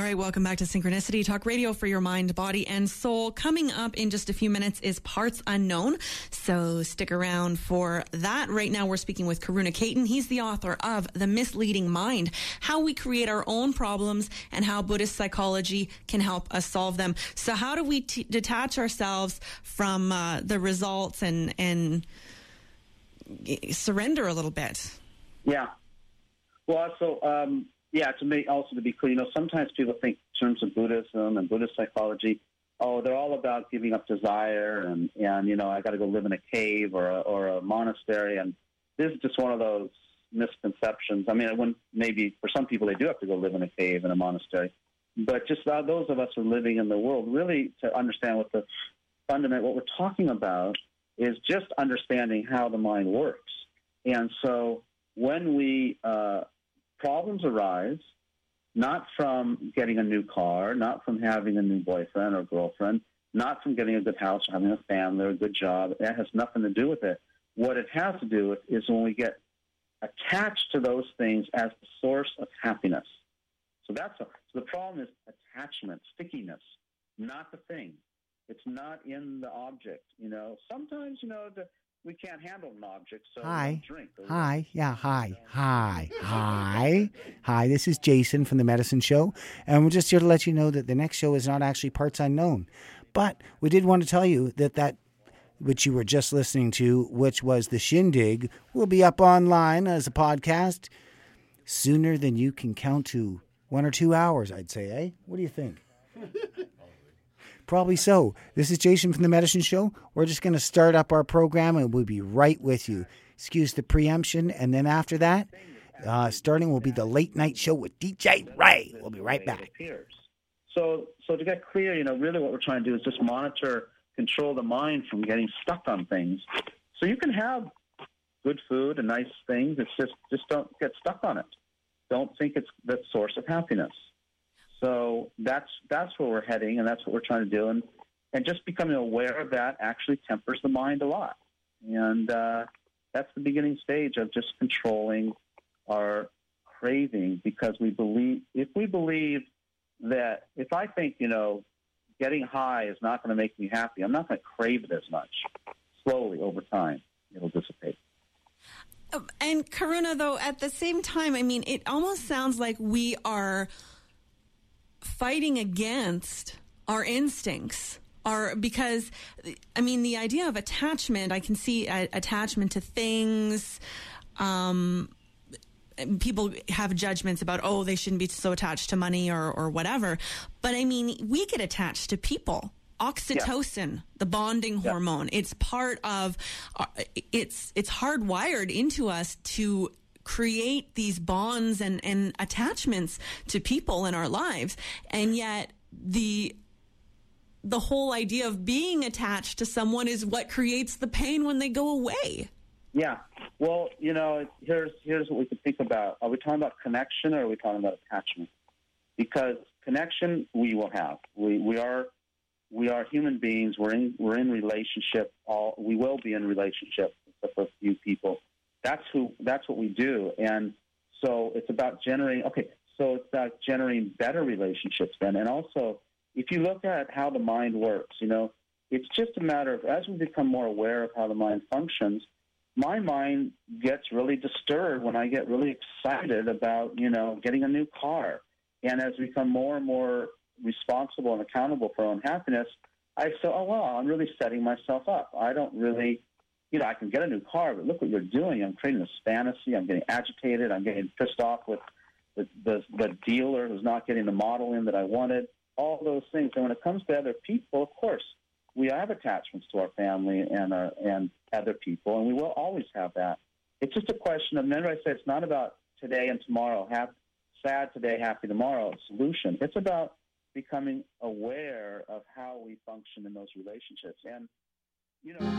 right, welcome back to Synchronicity Talk Radio for your mind, body, and soul. Coming up in just a few minutes is Parts Unknown, so stick around for that. Right now we're speaking with Karuna Caton. He's the author of The Misleading Mind, How We Create Our Own Problems and How Buddhist Psychology Can Help Us Solve Them. So how do we t- detach ourselves from uh, the results and, and surrender a little bit? Yeah. Well, so... Um Yeah, to me, also to be clear, you know, sometimes people think in terms of Buddhism and Buddhist psychology, oh, they're all about giving up desire and, and you know, I got to go live in a cave or a, or a monastery. And this is just one of those misconceptions. I mean, when maybe for some people they do have to go live in a cave and a monastery. But just uh, those of us who are living in the world, really to understand what the fundamental, what we're talking about is just understanding how the mind works. And so when we... Uh, Problems arise not from getting a new car, not from having a new boyfriend or girlfriend, not from getting a good house or having a family or a good job. That has nothing to do with it. What it has to do with is when we get attached to those things as the source of happiness. So that's a, so the problem is attachment, stickiness, not the thing. It's not in the object. You know, sometimes you know the. We can't handle an object, so Hi. we don't drink. Or Hi. Yeah, hi. Hi. Hi. Hi, this is Jason from The Medicine Show, and we're just here to let you know that the next show is not actually Parts Unknown. But we did want to tell you that that which you were just listening to, which was The Shindig, will be up online as a podcast sooner than you can count to one or two hours, I'd say, eh? What do you think? Probably so. This is Jason from The Medicine Show. We're just going to start up our program and we'll be right with you. Excuse the preemption. And then after that, uh, starting will be the late night show with D J Ray. We'll be right back. So, so to get clear, you know, really what we're trying to do is just monitor, control the mind from getting stuck on things. So you can have good food and nice things. It's just, just don't get stuck on it. Don't think it's the source of happiness. So that's that's where we're heading, and that's what we're trying to do. And, and just becoming aware of that actually tempers the mind a lot. And uh, that's the beginning stage of just controlling our craving, because we believe, if we believe that, if I think, you know, getting high is not going to make me happy, I'm not going to crave it as much. Slowly, over time, it'll dissipate. And Karuna, though, at the same time, I mean, it almost sounds like we are fighting against our instincts, our, because, I mean, the idea of attachment, I can see uh, attachment to things. Um, people have judgments about, oh, they shouldn't be so attached to money or, or whatever. But I mean, we get attached to people. Oxytocin, yeah. the bonding yeah. hormone, it's part of, uh, it's it's hardwired into us to create these bonds and, and attachments to people in our lives. And yet the the whole idea of being attached to someone is what creates the pain when they go away. Yeah. Well, you know, here's here's what we could think about. Are we talking about connection or are we talking about attachment? Because connection we will have. We we are we are human beings. We're in we're in relationship. All we will be in relationship with a few people. That's who. That's what we do. And so it's about generating. Okay, so it's about generating better relationships then. And also, if you look at how the mind works, you know, it's just a matter of, as we become more aware of how the mind functions, my mind gets really disturbed when I get really excited about, you know, getting a new car. And as we become more and more responsible and accountable for our own happiness, I say, oh, well, I'm really setting myself up. I don't really, you know, I can get a new car, but look what you're doing. I'm creating this fantasy. I'm getting agitated. I'm getting pissed off with the, the, the dealer who's not getting the model in that I wanted, all those things. And when it comes to other people, of course, we have attachments to our family and our, and other people, and we will always have that. It's just a question of, remember I said, it's not about today and tomorrow, have, sad today, happy tomorrow solution. It's about becoming aware of how we function in those relationships. And, you know...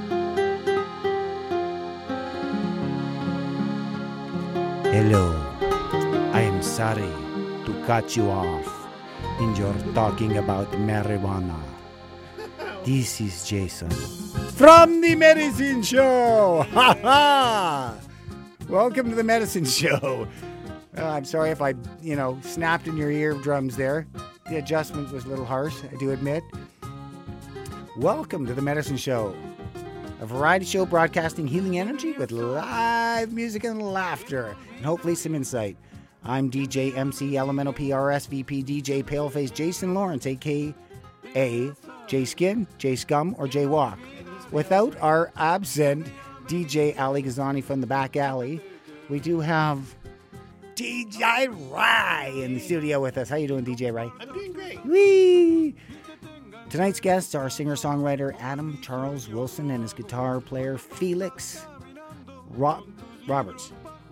Hello, I am sorry to cut you off in your talking about marijuana. This is Jason from The Medicine Show. Ha ha! Welcome to The Medicine Show. Well, I'm sorry if I, you know, snapped in your eardrums there. The adjustment was a little harsh, I do admit. Welcome to the Medicine Show, a variety show broadcasting healing energy with live music and laughter, and hopefully some insight. I'm D J, M C, Elemental P R S, V P, D J, Paleface, Jason Lawrence, a k a. J Skin, J Scum, or J Walk. Without our absent D J Ali Ghazani from the back alley, we do have D J Rai in the studio with us. How you doing, D J Rai? I'm doing great. Whee! Tonight's guests are singer-songwriter Adam Charles Wilson and his guitar player Felix Ro- Roberts.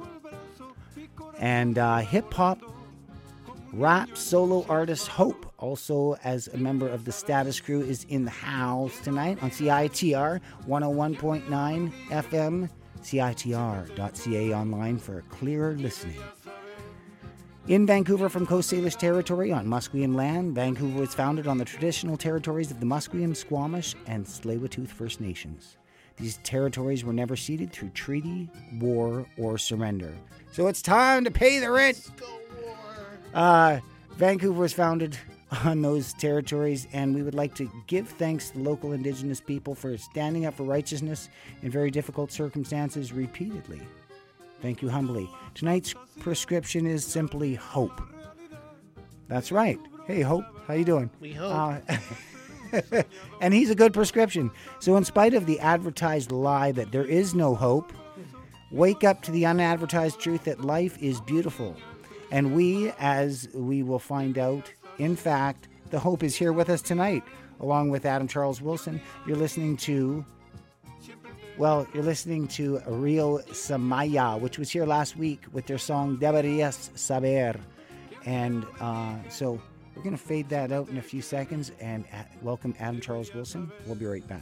And uh, hip-hop rap solo artist Hope, also as a member of the Status Crew, is in the house tonight on C I T R one oh one point nine F M, C I T R dot C A online for clearer listening. In Vancouver from Coast Salish territory on Musqueam land, Vancouver was founded on the traditional territories of the Musqueam, Squamish, and Tsleil-Waututh First Nations. These territories were never ceded through treaty, war, or surrender. So it's time to pay the rent! Uh, Vancouver was founded on those territories, and we would like to give thanks to the local Indigenous people for standing up for righteousness in very difficult circumstances repeatedly. Thank you humbly. Tonight's prescription is simply hope. That's right. Hey, Hope, how you doing? We hope. Uh, and he's a good prescription. So in spite of the advertised lie that there is no hope, wake up to the unadvertised truth that life is beautiful. And we, as we will find out, in fact, the hope is here with us tonight, along with Adam Charles Wilson. You're listening to, well, you're listening to Rio Samaya, which was here last week with their song Deberías Saber. And uh, so we're going to fade that out in a few seconds and uh, welcome Adam Charles Wilson. We'll be right back.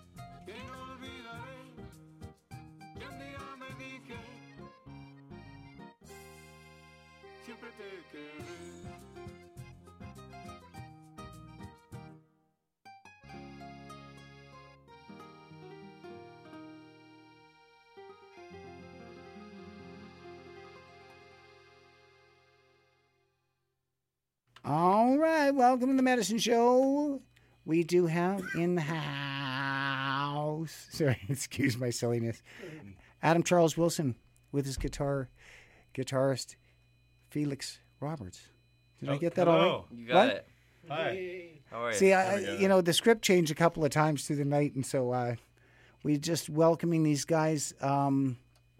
All right, welcome to the Medicine Show. We do have in the house, sorry, excuse my silliness, Adam Charles Wilson with his guitar, guitarist Felix Roberts. Did oh, I get that hello. all right? You got what? it. Hi. How are you? See, I, you know, the script changed a couple of times through the night, and so uh, we just welcoming these guys. Um,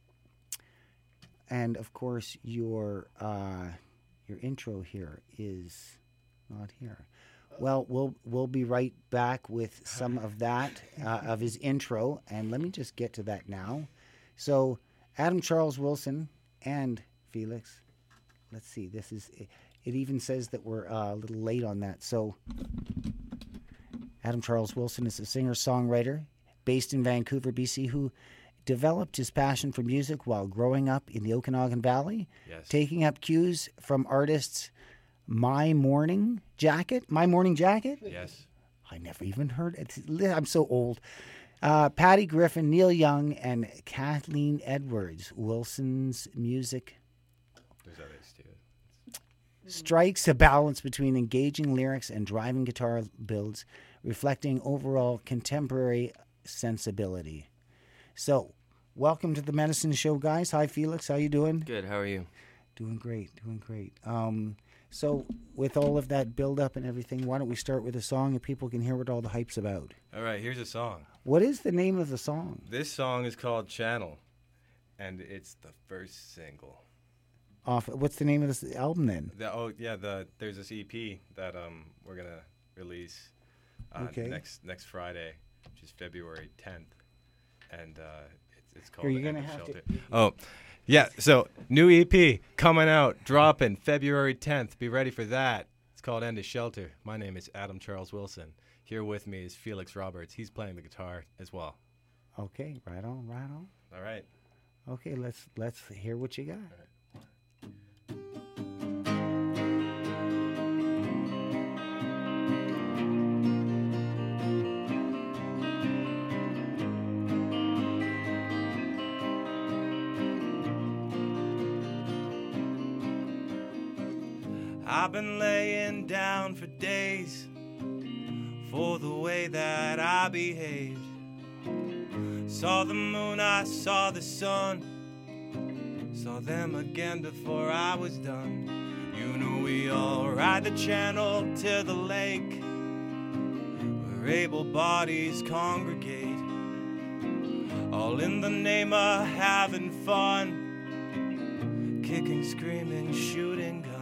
and, of course, your... Uh, Your intro here is not here. Well, we'll we'll be right back with some of that uh, of his intro, and let me just get to that now. So, Adam Charles Wilson and Felix. Let's see. This is. It even says that we're uh, a little late on that. So, Adam Charles Wilson is a singer-songwriter based in Vancouver, B C, who developed his passion for music while growing up in the Okanagan Valley, yes. taking up cues from artists My Morning Jacket. My Morning Jacket? Yes. I never even heard it. I'm so old. Uh, Patty Griffin, Neil Young, and Kathleen Edwards. Wilson's music There's others too. strikes a balance between engaging lyrics and driving guitar builds, reflecting overall contemporary sensibility. So, welcome to the Medicine Show, guys. Hi, Felix. How you doing? Good. How are you? Doing great. Doing great. Um, so, with all of that build-up and everything, why don't we start with a song and people can hear what all the hype's about? All right. Here's a song. What is the name of the song? This song is called Channel, and it's the first single. Off. What's the name of this album then? The, oh yeah, the there's this E P that um we're gonna release uh, Okay. next next Friday, which is February tenth. And uh, it's, it's called Here, you're End gonna of have to- Shelter. Oh, yeah. So new E P coming out, dropping February tenth. Be ready for that. It's called End of Shelter. My name is Adam Charles Wilson. Here with me is Felix Roberts. He's playing the guitar as well. Okay, right on, right on. All right. Okay, let's let's hear what you got. I've been laying down for days for the way that I behaved. Saw the moon, I saw the sun, saw them again before I was done. You know we all ride the channel to the lake where able bodies congregate, all in the name of having fun, kicking, screaming, shooting guns.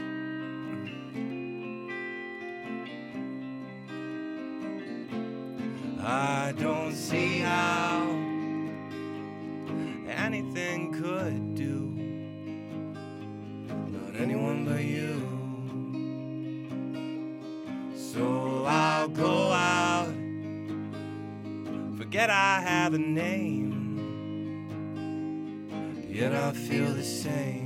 I don't see how anything could do, not anyone but you. So I'll go out, forget I have a name, yet I feel the same.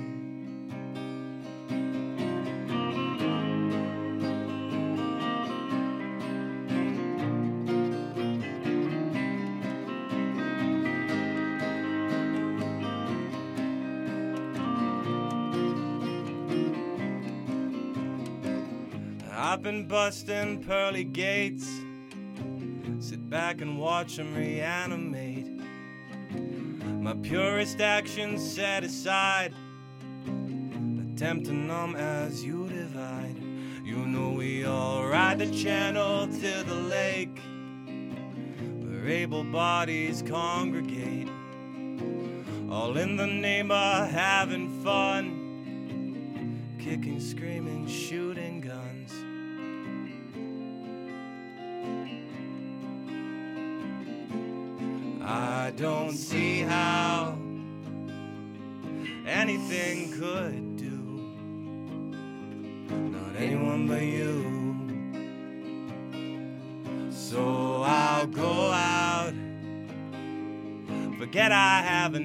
I've been busting pearly gates, sit back and watch them reanimate. My purest actions set aside, attempt to numb as you divide. You know we all ride the channel to the lake where able bodies congregate, all in the name of having fun, kicking, screaming, shooting guns. I don't see how anything could do, not anyone but you. So I'll go out, forget I have a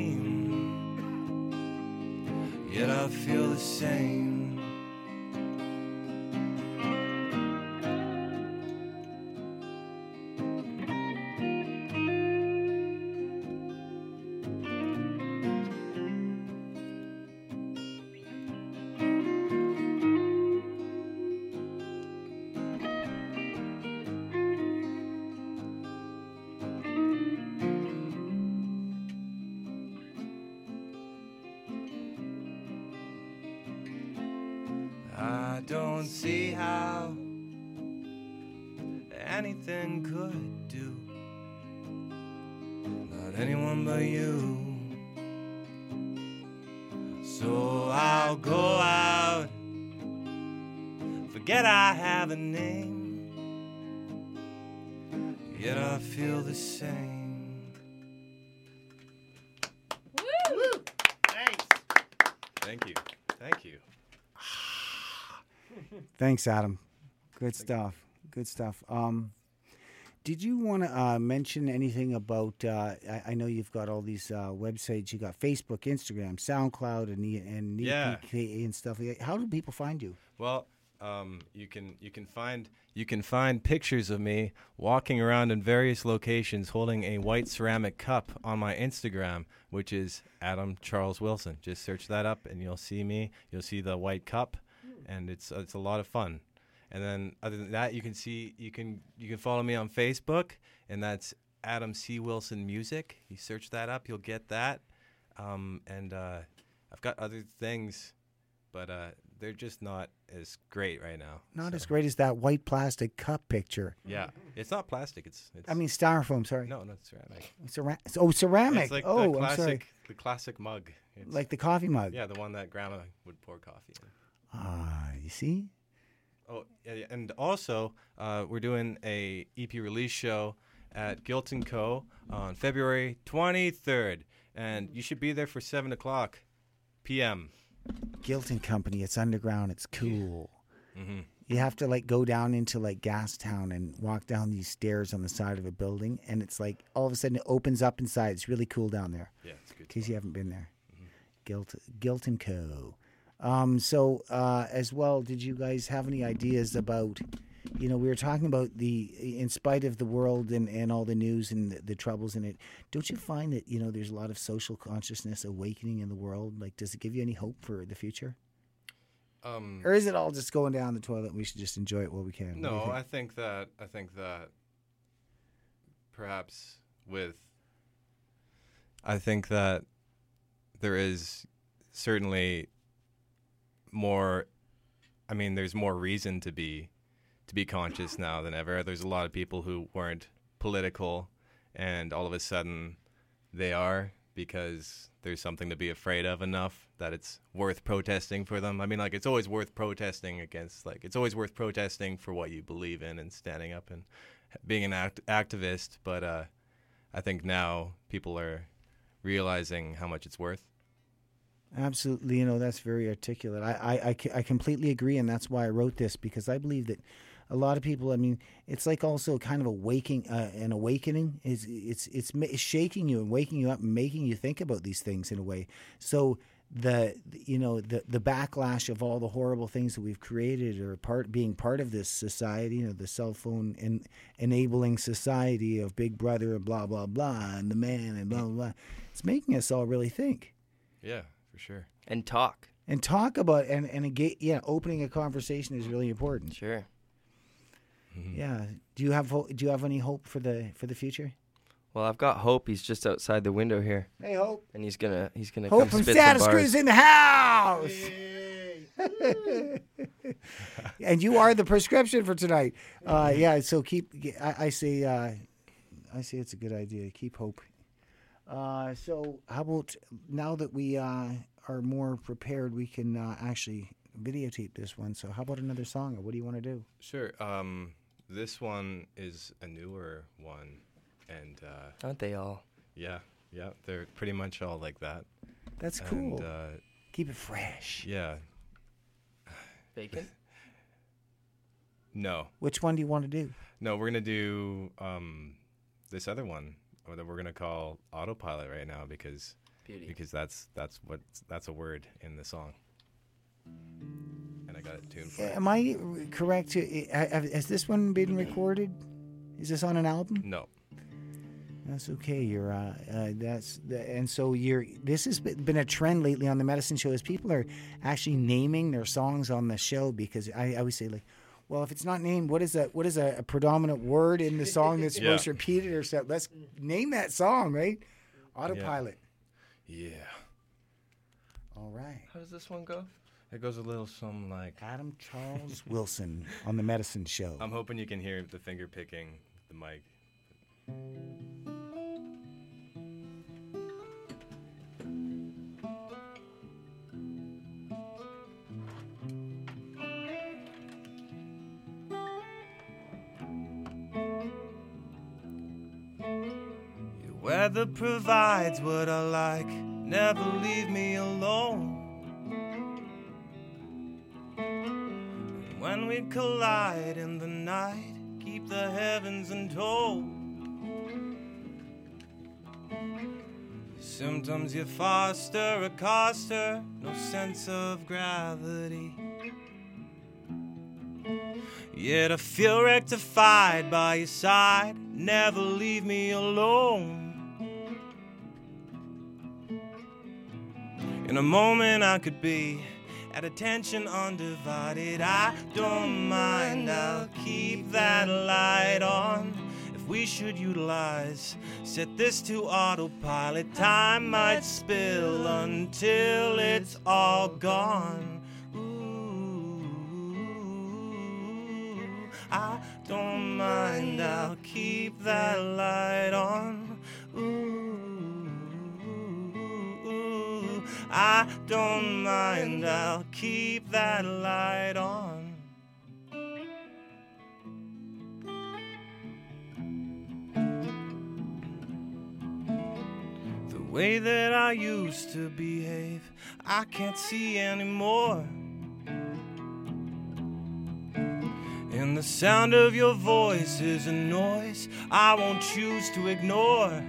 name, yet I feel the same. I don't see how anything could do, not anyone but you. So I'll go out, forget I have a name, yet I feel the same. Woo! Thanks. Thank you. Thank you. Thanks, Adam. Good stuff. Good stuff. Um, did you want to uh, mention anything about? Uh, I, I know you've got all these uh, websites. You got Facebook, Instagram, SoundCloud, and E- and Yeah. E P K and stuff. like that. How do people find you? Well, um, you can you can find you can find pictures of me walking around in various locations holding a white ceramic cup on my Instagram, which is Adam Charles Wilson. Just search that up and you'll see me. You'll see the white cup, and it's it's a lot of fun. And then other than that, you can see you can you can follow me on Facebook, and that's Adam C. Wilson Music. You search that up, you'll get that. Um, and uh, I've got other things, but uh, they're just not as great right now. Not so. as great as that white plastic cup picture. Yeah, it's not plastic. It's, it's I mean styrofoam. Sorry. no, no, it's ceramic. Cera- oh, ceramic. It's like oh, the I'm sorry. classic, the classic mug. It's, Like the coffee mug. yeah, the one that Grandma would pour coffee in. Ah, you see. Oh, yeah, yeah, and also uh, we're doing a E P release show at Guilt and Co. on February twenty-third, and you should be there for seven o'clock p m. Guilt and Company. It's underground. It's cool. Mhm. You have to like go down into like Gastown and walk down these stairs on the side of a building, and it's like all of a sudden it opens up inside. It's really cool down there. Yeah, it's good. In case you haven't been there. Guilt, Guilt and Co. Um, so uh, as well, did you guys have any ideas about? You know, we were talking about the, in spite of the world and, and all the news and the, the troubles in it, don't you find that, you know, there's a lot of social consciousness awakening in the world? Like, does it give you any hope for the future? Um, or is it all just going down the toilet? We should just enjoy it while we can. What do you No, think? I think that I think that perhaps with I think that there is certainly more I mean there's more reason to be to be conscious now than ever. There's a lot of people who weren't political and all of a sudden they are because there's something to be afraid of enough that it's worth protesting for them. I mean, like, it's always worth protesting against, like, it's always worth protesting for what you believe in and standing up and being an act- activist. But uh, I think now people are realizing how much it's worth. Absolutely, you know, that's very articulate. I, I, I, c- I completely agree, and that's why I wrote this, because I believe that a lot of people, I mean, it's like also kind of a waking, uh, an awakening. It's, it's, it's, ma- it's shaking you and waking you up and making you think about these things in a way. So the, you know, the, the backlash of all the horrible things that we've created or part, being part of this society, you know, the cell phone en- enabling society of Big Brother and blah, blah, blah, and the man and blah, blah, blah. It's making us all really think. Yeah, for sure. And talk. And talk about, and, and engage, yeah, opening a conversation is really important. Sure. Yeah. Do you have ho- do you have any hope for the for the future? Well, I've got Hope. He's just outside the window here. Hey, Hope. And he's gonna he's gonna Hope come from spit Status some Crew bars. is in the house. And you are the prescription for tonight. Uh, yeah. So keep. I, I say. Uh, I say it's a good idea. Keep hope. Uh, so how about now that we uh, are more prepared, we can uh, actually videotape this one. So how about another song, or what do you want to do? Sure. Um, this one is a newer one, and uh, aren't they all? Yeah, yeah. They're pretty much all like that. That's And, cool. uh, Keep it fresh. Yeah. Bacon? No. Which one do you want to do? No, we're gonna do um, this other one, or that we're gonna call autopilot right now because Beauty. because that's that's what that's a word in the song. And I got it tuned for it. Am I correct? To, has this one been recorded? Is this on an album? No. That's okay. You're uh, uh, that's the, and so you're. This has been a trend lately on the Medicine Show. Is people are actually naming their songs on the show, because I, I always say, like, well, if it's not named, what is a what is a, a predominant word in the song that's Yeah. supposed to repeat it or something? Let's name that song, right? Autopilot. Yeah. All right. How does this one go? It goes a little something like Adam Charles Wilson on the Medicine Show. I'm hoping you can hear the finger picking the mic. Your weather provides what I like, never leave me alone. And when we collide in the night, keep the heavens in tow. Symptoms you foster, accost her, no sense of gravity. Yet I feel rectified by your side, never leave me alone. In a moment I could be at attention undivided. I don't mind, I'll keep that light on. If we should utilize, set this to autopilot, time might spill until it's all gone. I don't mind, I'll keep that light on. Ooh, I don't mind, I'll keep that light on. The way that I used to behave, I can't see anymore. And the sound of your voice is a noise I won't choose to ignore.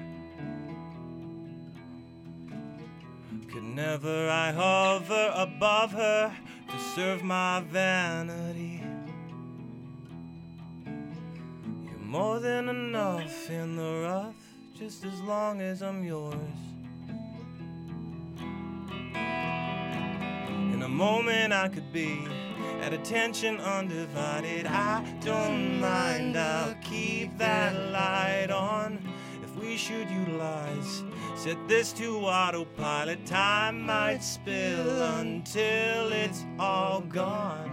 Could never I hover above her to serve my vanity. You're more than enough in the rough, just as long as I'm yours. In a moment I could be at attention undivided. I don't mind, I'll keep that light on. If we should utilize, set this to autopilot. Time might spill until it's all gone.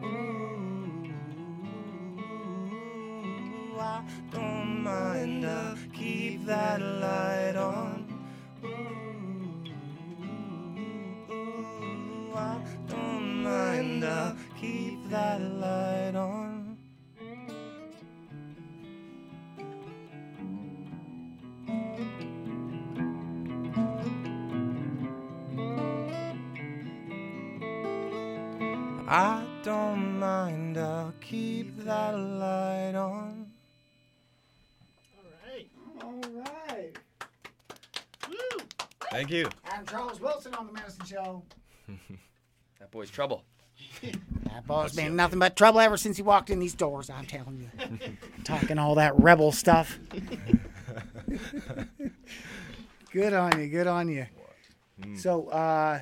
Ooh, I don't mind, I'll keep that light on. Ooh, I don't mind, I'll keep that light on. I don't mind, I'll keep that light on. All right. Thank you. I'm Charles Wilson on the Medicine Show. That boy's trouble. That boy's been nothing but trouble ever since he walked in these doors, I'm telling you. Talking all that rebel stuff. Good on you, good on you. Mm. So, uh,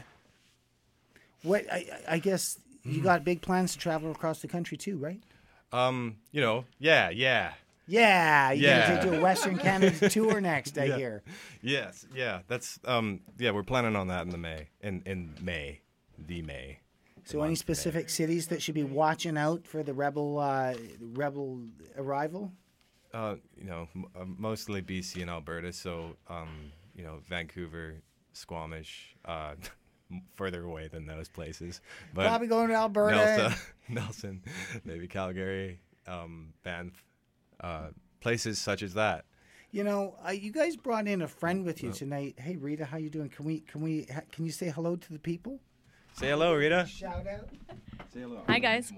what, I, I guess you got big plans to travel across the country too, right? Um, you know, yeah, yeah. Yeah, you're Yeah. going to do a Western Canada tour next, I Yeah. hear. Yes, yeah. That's um, yeah. We're planning on that in the May, in in May, the May. So, any specific cities that should be watching out for the rebel uh, rebel arrival? Uh, you know, m- uh, mostly B C and Alberta. So, um, you know, Vancouver, Squamish, uh, further away than those places. But Probably going to Alberta. Nelson, Nelson, maybe Calgary, um, Banff, uh, places such as that. You know, uh, you guys brought in a friend with you Oh. tonight. Hey, Rita, how you doing? Can we can we ha- can you say hello to the people? Say hello, Rita. Shout out. Say hello. Hi, guys.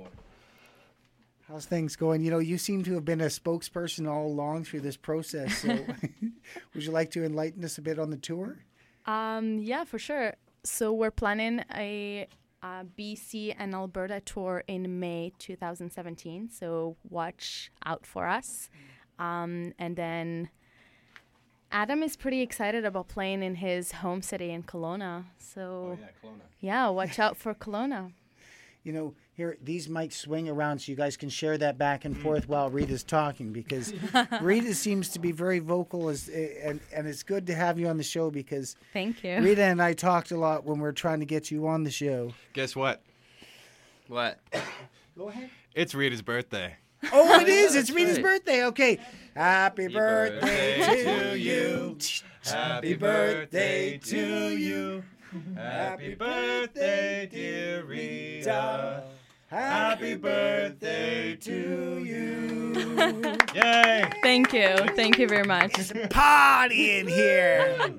How's things going? You know, you seem to have been a spokesperson all along through this process. So, would you like to enlighten us a bit on the tour? Um, yeah, for sure. So we're planning a, uh B C and Alberta tour in May two thousand seventeen. So watch out for us. Um, and then Adam is pretty excited about playing in his home city in Kelowna. So Oh, yeah, Kelowna. yeah, watch out for Kelowna. You know, here, these mics swing around so you guys can share that back and forth while Rita's talking, because Rita seems to be very vocal, as, and, and it's good to have you on the show because Thank you. Rita and I talked a lot when we were trying to get you on the show. Guess what? What? Go ahead. It's Rita's birthday. Oh, it is. Yeah, It's that's Rita's right. birthday. Okay. Happy birthday birthday to to you. Happy birthday to you. Happy birthday, dear Rita. Happy birthday to you. Yay! Thank you. Thank you very much. Party in here.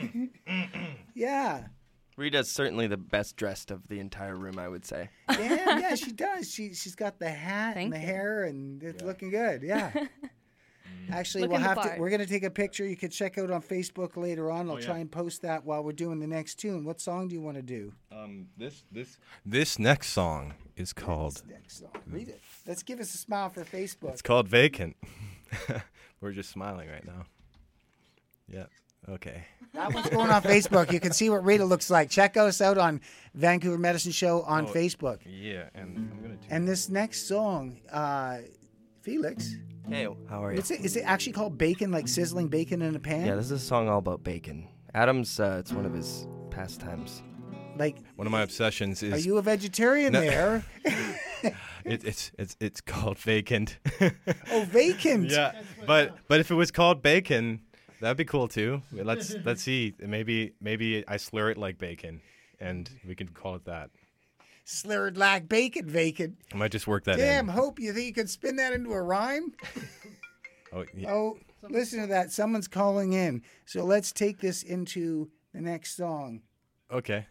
Yeah. Rita's certainly the best dressed of the entire room, I would say. Yeah, yeah, she does. She she's got the hat Thank and the you. hair, and it's looking good. Yeah. Actually, Looking we'll the have to. part. We're gonna take a picture. You can check out on Facebook later on. I'll Oh, yeah. try and post that while we're doing the next tune. What song do you want to do? Um, this this this next song is called. Next song. Read it. Let's give us a smile for Facebook. It's called Vacant. We're just smiling right now. Yeah. Okay. That one's going on Facebook. You can see what Rita looks like. Check us out on Vancouver Medicine Show on Oh, Facebook. Yeah, and I'm gonna. Do And this next song, uh, Felix. Hey, how are you? Is it, is it actually called bacon, like sizzling bacon in a pan? Yeah, this is a song all about bacon. Adam's, uh, it's one of his pastimes. Like, One of my obsessions is. are you a vegetarian No. there? it, it's it's it's called Vacant. Oh, vacant. Yeah, but but if it was called Bacon, that'd be cool too. Let's let's see. Maybe maybe I slur it like bacon, and we can call it that. Slurred like bacon, vacant. I might just work that Damn, in. Hope, you think you could spin that into a rhyme? Oh, yeah. Oh, listen to that. Someone's calling in. So let's take this into the next song. Okay.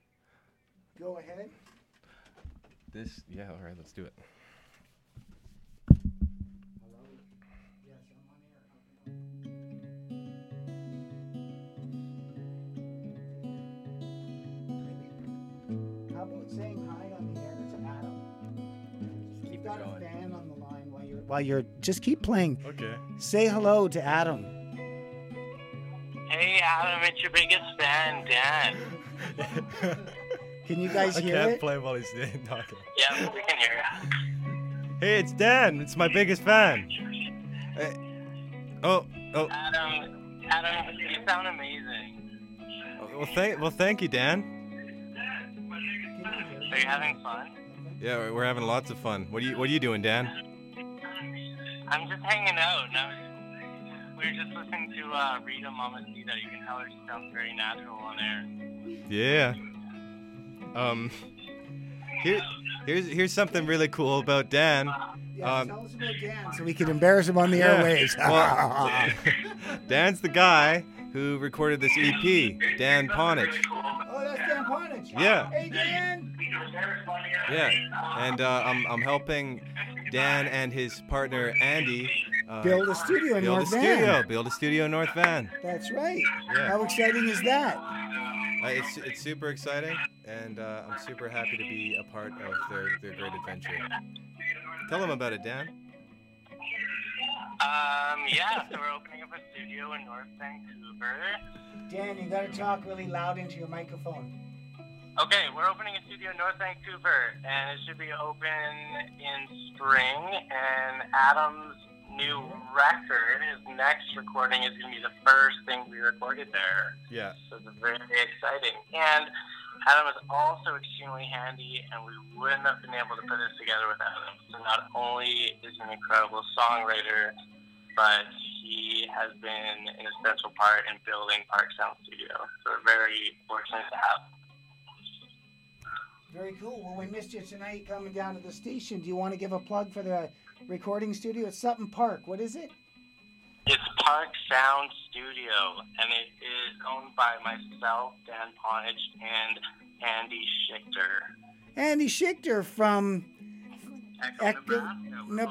Go ahead. This yeah. All right. Let's do it. How about saying hi on the air to Adam? You've got a fan on the line while you're while you're just keep playing. Okay. Say hello to Adam. Hey, Adam, it's your biggest fan, Dan. Can you guys I hear can't it? play while he's talking. Yeah, we can hear you. Hey, it's Dan. It's my biggest fan. Hey. Oh, oh. Adam, Adam, you sound amazing. Well, thank, well, thank you, Dan. Are you having fun? Yeah, we're- we're having lots of fun. What are you, what are you doing, Dan? I'm just hanging out. And I was, we were just listening to uh, Rita Mamacita. You can tell her she sounds very natural on air. Yeah. Um. Here, here's here's something really cool about Dan. Yeah, um, tell us about Dan so we can embarrass him on the yeah. airwaves. Well, Dan's the guy who recorded this E P, Dan Ponich. Oh, that's Dan Ponich. Yeah. Hey, Dan. Yeah, and uh, I'm I'm helping Dan and his partner Andy uh, Build a studio in build North a Van. studio, build a studio in North Van. That's right. Yeah. How exciting is that? Uh, it's it's super exciting, and uh, I'm super happy to be a part of their, their great adventure. Tell them about it, Dan. Um, yeah, so we're opening up a studio in North Vancouver. Dan, you got to talk really loud into your microphone. Okay, we're opening a studio in North Vancouver, and it should be open in spring. And Adam's new record, his next recording, is going to be the first thing we recorded there. Yeah. So it's very exciting. And Adam is also extremely handy, and we wouldn't have been able to put this together without him. So not only is he an incredible songwriter, but he has been an essential part in building Park Sound Studio. So we're very fortunate to have him. Very cool. Well, we missed you tonight coming down to the station. Do you want to give a plug for the recording studio? It's Sutton Park. What is it? It's Park Sound Studio, and it is owned by myself, Dan Ponich, and Andy Schichter. Andy Schichter from Echo, Echo, Nebraska.